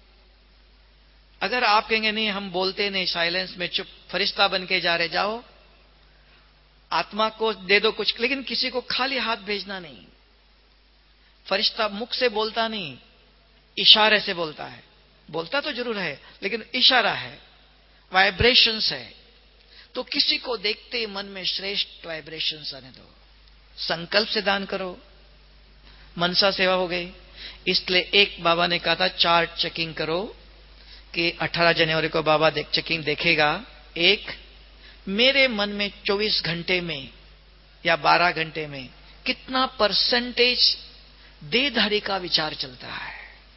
अगर आप कहेंगे नहीं हम बोलते नहीं, साइलेंस में चुप, फरिश्ता बन के जा रहे, जाओ आत्मा को दे दो कुछ, लेकिन किसी को खाली हाथ भेजना नहीं। फरिश्ता मुख से बोलता नहीं, इशारे से बोलता है। बोलता तो जरूर है लेकिन इशारा है, वाइब्रेशंस है। तो किसी को देखते ही मन में श्रेष्ठ वाइब्रेशंस आने दो, संकल्प से दान करो, मनसा सेवा हो गई। इसलिए एक बाबा ने कहा था चार्ट चेकिंग करो कि अठारह जनवरी को बाबा देख चेकिंग देखेगा। एक, मेरे मन में चौबीस घंटे में या बारह घंटे में कितना परसेंटेज देहधारी का विचार चलता है।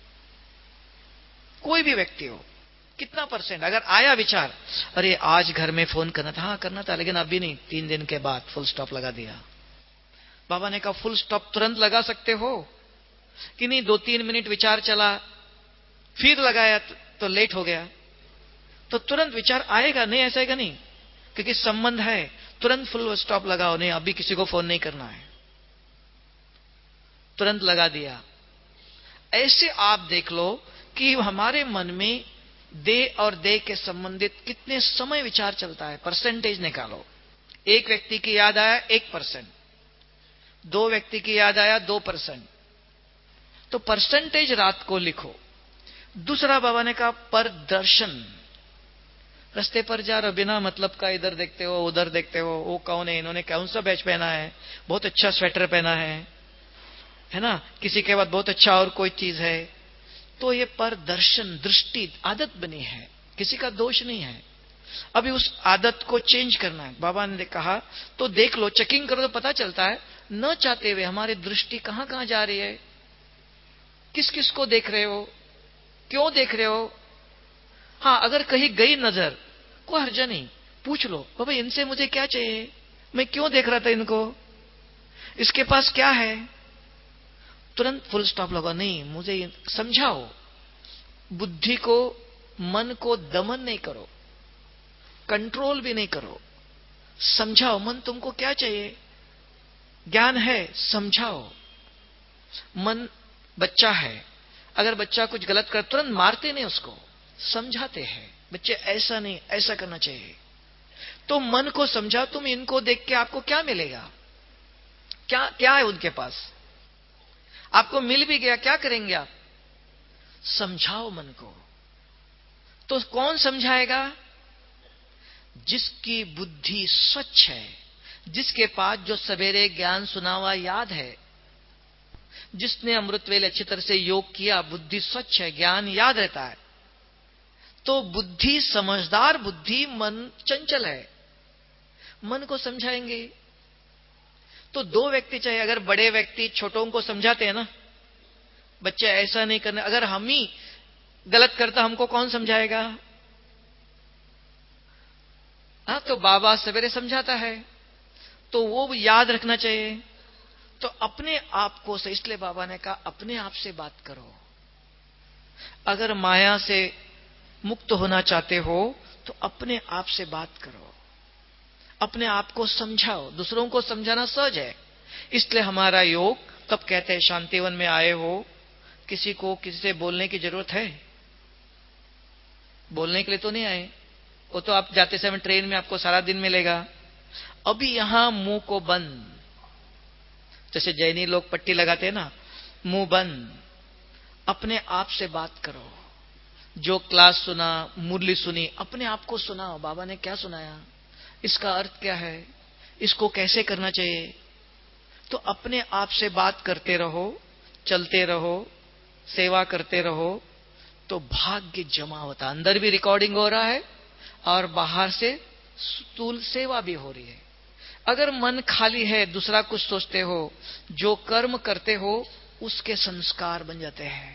कोई भी व्यक्ति हो, कितना परसेंट अगर आया विचार, अरे आज घर में फोन करना था, हाँ करना था लेकिन अभी नहीं, तीन दिन के बाद फुल स्टॉप लगा दिया। बाबा ने कहा फुल स्टॉप तुरंत लगा सकते हो कि नहीं? दो तीन मिनट विचार चला, फिर लगाया तो लेट हो गया, तो तुरंत विचार आएगा नहीं? ऐसा है नहीं? क्योंकि संबंध है, तुरंत फुल स्टॉप लगाओ, नहीं अभी किसी को फोन नहीं करना है, तुरंत लगा दिया। ऐसे आप देख लो कि हमारे मन में देह और देह के संबंधित कितने समय विचार चलता है। परसेंटेज निकालो। एक व्यक्ति की याद आया एक परसेंट, दो व्यक्ति की याद आया दो परसेंट, तो परसेंटेज रात को लिखो। दूसरा बाबा ने कहा पर दर्शन, रास्ते पर जा रहे बिना मतलब का इधर देखते हो उधर देखते हो, वो कौन है, इन्होंने कौन सा बैच पहना है, बहुत अच्छा स्वेटर पहना है, है ना, किसी के बाद बहुत अच्छा और कोई चीज है, तो ये पर दर्शन दृष्टि आदत बनी है, किसी का दोष नहीं है। अभी उस आदत को चेंज करना है। बाबा ने कहा तो देख लो, चेकिंग करो तो पता चलता है न चाहते हुए हमारी दृष्टि कहां कहां जा रही है, किस किस को देख रहे हो, क्यों देख रहे हो। हाँ, अगर कहीं गई नजर, कोई हर्जा नहीं, पूछ लो बाबा इनसे मुझे क्या चाहिए, मैं क्यों देख रहा था इनको, इसके पास क्या है, तुरंत फुल स्टॉप लगा, नहीं मुझे समझाओ। बुद्धि को, मन को दमन नहीं करो, कंट्रोल भी नहीं करो, समझाओ मन तुमको क्या चाहिए। ज्ञान है, समझाओ। मन बच्चा है, अगर बच्चा कुछ गलत कर तुरंत मारते नहीं, उसको समझाते हैं, बच्चे ऐसा नहीं ऐसा करना चाहिए। तो मन को समझा, तुम इनको देख के आपको क्या मिलेगा, क्या क्या है उनके पास, आपको मिल भी गया क्या करेंगे आप? समझाओ मन को। तो कौन समझाएगा? जिसकी बुद्धि स्वच्छ है, जिसके पास जो सवेरे ज्ञान सुना हुआ याद है, जिसने अमृतवेल अच्छी तरह से योग किया, बुद्धि स्वच्छ है, ज्ञान याद रहता है। तो बुद्धि समझदार बुद्धि, मन चंचल है, मन को समझाएंगे। तो दो व्यक्ति चाहिए। अगर बड़े व्यक्ति छोटों को समझाते हैं ना, बच्चे ऐसा नहीं करना, अगर हम ही गलत करता हमको कौन समझाएगा? हाँ, तो बाबा सवेरे समझाता है तो वो याद रखना चाहिए। तो अपने आप को से, इसलिए बाबा ने कहा अपने आप से बात करो। अगर माया से मुक्त होना चाहते हो तो अपने आप से बात करो, अपने आप को समझाओ। दूसरों को समझाना सहज है, इसलिए हमारा योग तब कहते हैं शांतिवन में आए हो, किसी को किसी से बोलने की जरूरत है? बोलने के लिए तो नहीं आए, वो तो आप जाते समय ट्रेन में आपको सारा दिन मिलेगा। अभी यहां मुंह को बंद, जैसे जैनी लोग पट्टी लगाते हैं ना, मुंह बंद, अपने आप से बात करो। जो क्लास सुना, मुरली सुनी, अपने आप को सुनाओ, बाबा ने क्या सुनाया, इसका अर्थ क्या है, इसको कैसे करना चाहिए। तो अपने आप से बात करते रहो, चलते रहो, सेवा करते रहो, तो भाग्य जमा होता। अंदर भी रिकॉर्डिंग हो रहा है और बाहर से स्थूल सेवा भी हो रही है। अगर मन खाली है, दूसरा कुछ सोचते हो, जो कर्म करते हो उसके संस्कार बन जाते हैं।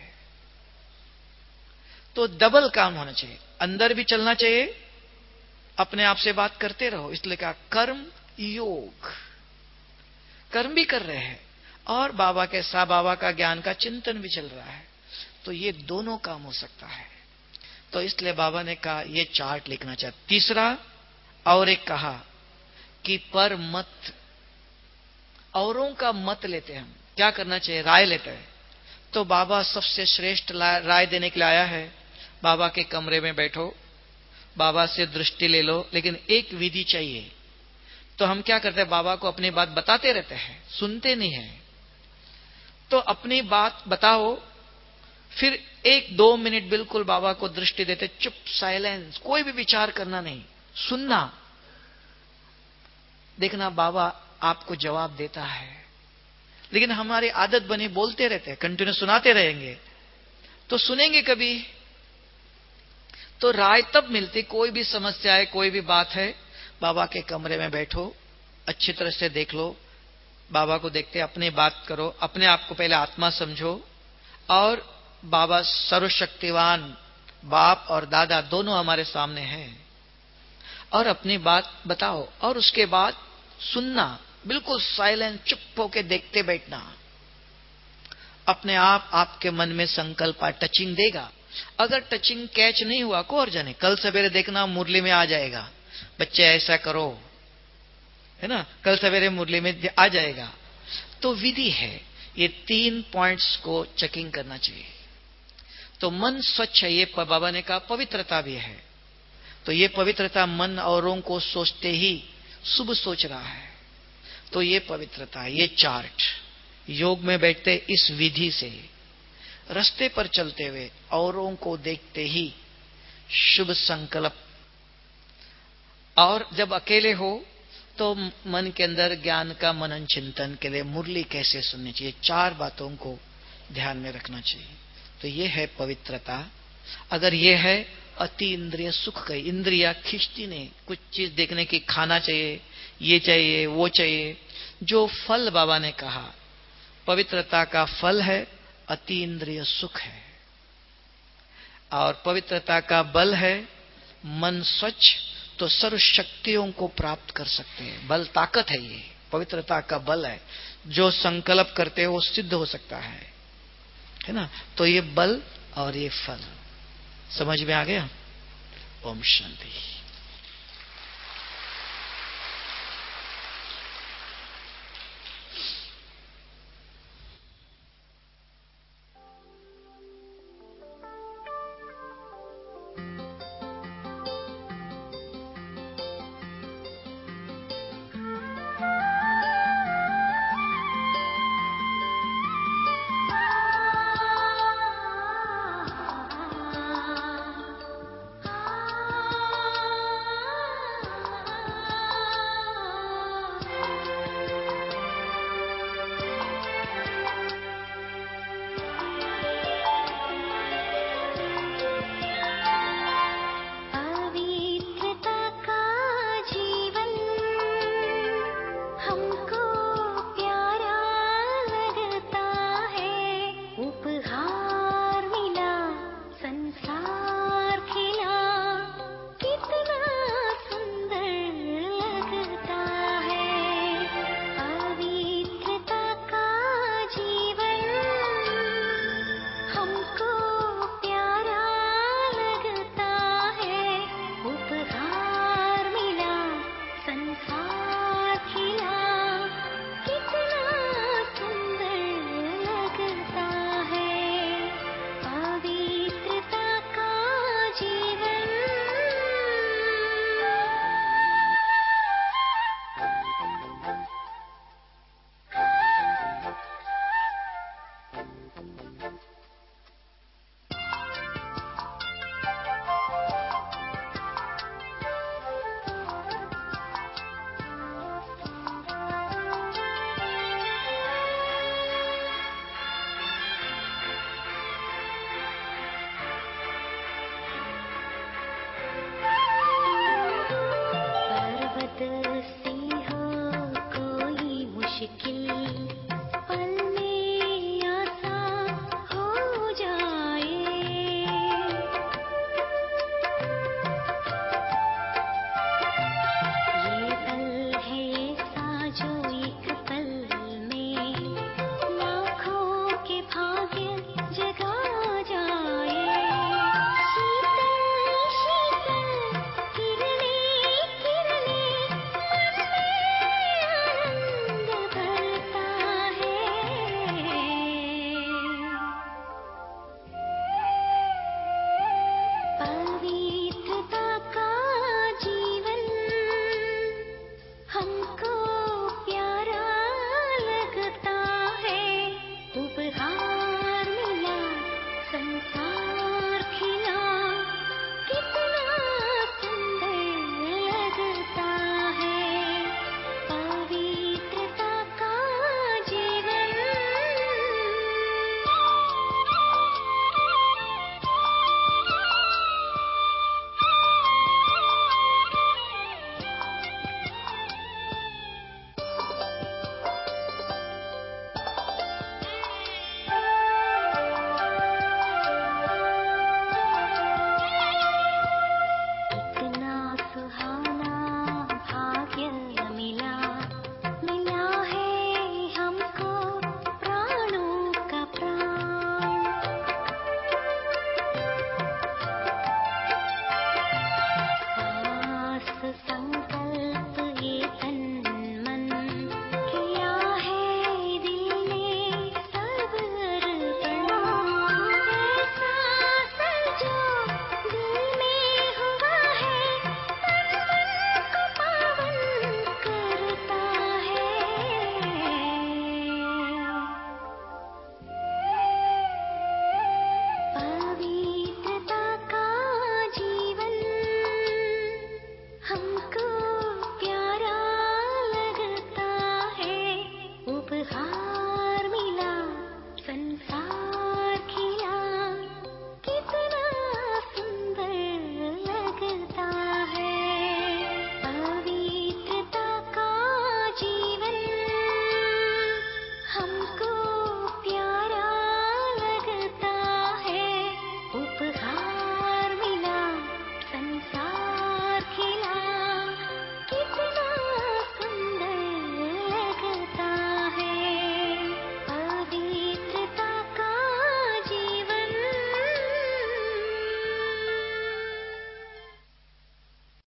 तो डबल काम होना चाहिए, अंदर भी चलना चाहिए, अपने आप से बात करते रहो। इसलिए कहा कर्म योग, कर्म भी कर रहे हैं और बाबा के साथ बाबा का ज्ञान का चिंतन भी चल रहा है। तो ये दोनों काम हो सकता है। तो इसलिए बाबा ने कहा ये चार्ट लिखना चाहिए। तीसरा और एक कहा कि पर मत, औरों का मत लेते हैं हम, क्या करना चाहिए, राय लेते हैं। तो बाबा सबसे श्रेष्ठ राय देने के लिए आया है। बाबा के कमरे में बैठो, बाबा से दृष्टि ले लो, लेकिन एक विधि चाहिए। तो हम क्या करते हैं, बाबा को अपनी बात बताते रहते हैं, सुनते नहीं है। तो अपनी बात बताओ, फिर एक दो मिनट बिल्कुल बाबा को दृष्टि देते, चुप, साइलेंस, कोई भी विचार करना नहीं, सुनना। देखना बाबा आपको जवाब देता है। लेकिन हमारी आदत बनी बोलते रहते हैं, कंटिन्यू सुनाते रहेंगे, तो सुनेंगे कभी? तो राय तब मिलती, कोई भी समस्या है, कोई भी बात है, बाबा के कमरे में बैठो, अच्छी तरह से देख लो, बाबा को देखते अपनी बात करो, अपने आप को पहले आत्मा समझो, और बाबा सर्वशक्तिवान बाप और दादा दोनों हमारे सामने हैं, और अपनी बात बताओ। और उसके बाद सुनना, बिल्कुल साइलेंट, चुप होके देखते बैठना। अपने आप आपके मन में संकल्प टचिंग देगा। अगर टचिंग कैच नहीं हुआ, को और जाने, कल सवेरे देखना मुरली में आ जाएगा, बच्चे ऐसा करो, है ना, कल सवेरे मुरली में आ जाएगा। तो विधि है, ये तीन पॉइंट्स को चेकिंग करना चाहिए। तो मन स्वच्छ है, ये बाबा ने कहा पवित्रता भी है। तो ये पवित्रता, मन औरों को सोचते ही शुभ सोच रहा है, तो ये पवित्रता है। ये चार्ट योग में बैठते इस विधि से, रास्ते पर चलते हुए औरों को देखते ही शुभ संकल्प, और जब अकेले हो तो मन के अंदर ज्ञान का मनन चिंतन के लिए मुरली कैसे सुननी चाहिए, चार बातों को ध्यान में रखना चाहिए। तो ये है पवित्रता। अगर ये है अति इंद्रिय सुख गई, इंद्रिया खिंचती नहीं, कुछ चीज देखने की, खाना चाहिए, ये चाहिए, वो चाहिए। जो फल बाबा ने कहा, पवित्रता का फल है अति इंद्रिय सुख है, और पवित्रता का बल है मन स्वच्छ, तो सर्व शक्तियों को प्राप्त कर सकते हैं। बल ताकत है, ये पवित्रता का बल है। जो संकल्प करते हो वो सिद्ध हो सकता है। है ना। तो ये बल और ये फल समझ में आ गया। ओम शांति। उपहार